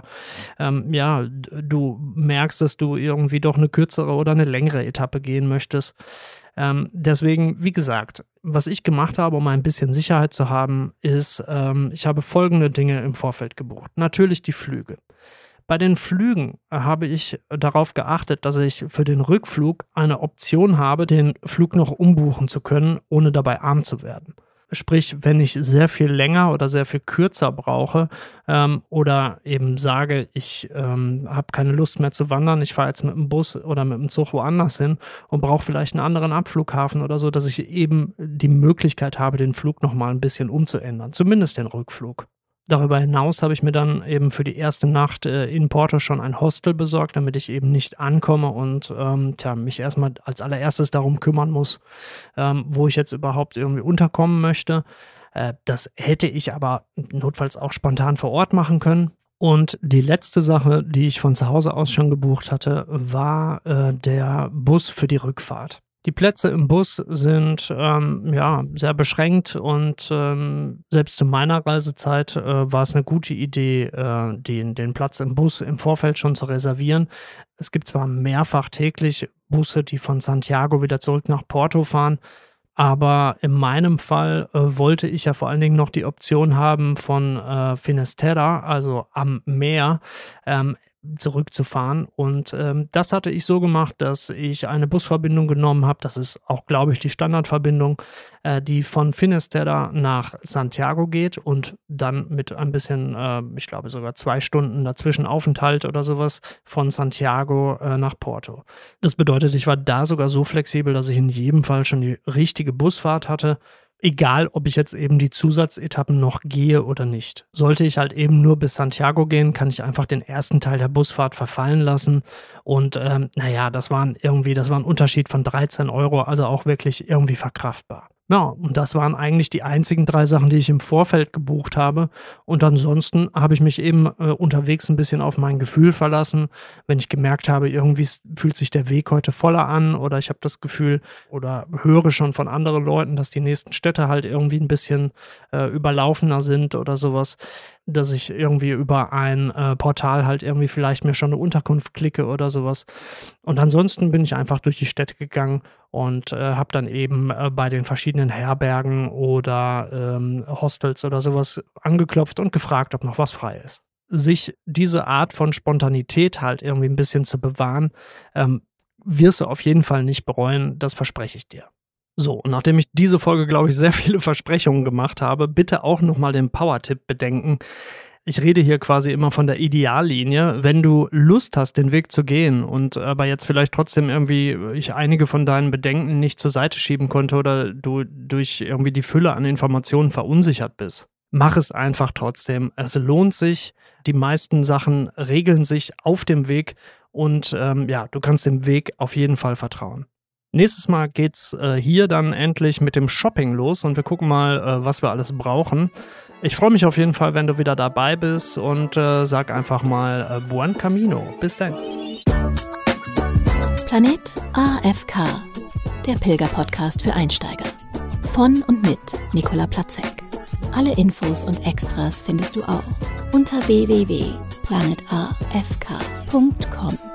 [SPEAKER 1] du merkst, dass du irgendwie doch eine kürzere oder eine längere Etappe gehen möchtest. Deswegen, wie gesagt, was ich gemacht habe, um ein bisschen Sicherheit zu haben, ist, ich habe folgende Dinge im Vorfeld gebucht. Natürlich die Flüge. Bei den Flügen habe ich darauf geachtet, dass ich für den Rückflug eine Option habe, den Flug noch umbuchen zu können, ohne dabei arm zu werden. Sprich, wenn ich sehr viel länger oder sehr viel kürzer brauche oder eben sage, ich habe keine Lust mehr zu wandern, ich fahre jetzt mit dem Bus oder mit dem Zug woanders hin und brauche vielleicht einen anderen Abflughafen oder so, dass ich eben die Möglichkeit habe, den Flug nochmal ein bisschen umzuändern, zumindest den Rückflug. Darüber hinaus habe ich mir dann eben für die erste Nacht in Porto schon ein Hostel besorgt, damit ich eben nicht ankomme und mich erstmal als allererstes darum kümmern muss, wo ich jetzt überhaupt irgendwie unterkommen möchte. Das hätte ich aber notfalls auch spontan vor Ort machen können. Und die letzte Sache, die ich von zu Hause aus schon gebucht hatte, war der Bus für die Rückfahrt. Die Plätze im Bus sind sehr beschränkt und selbst zu meiner Reisezeit war es eine gute Idee, den Platz im Bus im Vorfeld schon zu reservieren. Es gibt zwar mehrfach täglich Busse, die von Santiago wieder zurück nach Porto fahren, aber in meinem Fall wollte ich ja vor allen Dingen noch die Option haben, von Finisterre, also am Meer, zurückzufahren und das hatte ich so gemacht, dass ich eine Busverbindung genommen habe, das ist auch, glaube ich, die Standardverbindung, die von Finisterre nach Santiago geht und dann mit ein bisschen, ich glaube sogar 2 Stunden dazwischen Aufenthalt oder sowas von Santiago nach Porto. Das bedeutet, ich war da sogar so flexibel, dass ich in jedem Fall schon die richtige Busfahrt hatte, egal, ob ich jetzt eben die Zusatzetappen noch gehe oder nicht. Sollte ich halt eben nur bis Santiago gehen, kann ich einfach den ersten Teil der Busfahrt verfallen lassen. Und das war ein Unterschied von 13 €, also auch wirklich irgendwie verkraftbar. Ja, und das waren eigentlich die einzigen 3 Sachen, die ich im Vorfeld gebucht habe. Und ansonsten habe ich mich eben unterwegs ein bisschen auf mein Gefühl verlassen. Wenn ich gemerkt habe, irgendwie fühlt sich der Weg heute voller an oder ich habe das Gefühl oder höre schon von anderen Leuten, dass die nächsten Städte halt irgendwie ein bisschen überlaufener sind oder sowas, dass ich irgendwie über ein Portal halt irgendwie vielleicht mir schon eine Unterkunft klicke oder sowas. Und ansonsten bin ich einfach durch die Städte gegangen und habe dann eben bei den verschiedenen Herbergen oder Hostels oder sowas angeklopft und gefragt, ob noch was frei ist. Sich diese Art von Spontanität halt irgendwie ein bisschen zu bewahren, wirst du auf jeden Fall nicht bereuen, das verspreche ich dir. So, und nachdem ich diese Folge, glaube ich, sehr viele Versprechungen gemacht habe, bitte auch nochmal den Power-Tipp bedenken. Ich rede hier quasi immer von der Ideallinie. Wenn du Lust hast, den Weg zu gehen und aber jetzt vielleicht trotzdem irgendwie ich einige von deinen Bedenken nicht zur Seite schieben konnte oder du durch irgendwie die Fülle an Informationen verunsichert bist, mach es einfach trotzdem. Es lohnt sich. Die meisten Sachen regeln sich auf dem Weg und du kannst dem Weg auf jeden Fall vertrauen. Nächstes Mal geht's hier dann endlich mit dem Shopping los und wir gucken mal, was wir alles brauchen. Ich freue mich auf jeden Fall, wenn du wieder dabei bist und sag einfach mal Buen Camino. Bis dann.
[SPEAKER 2] Planet AFK, der Pilger-Podcast für Einsteiger. Von und mit Nicola Platzek. Alle Infos und Extras findest du auch unter www.planetafk.com.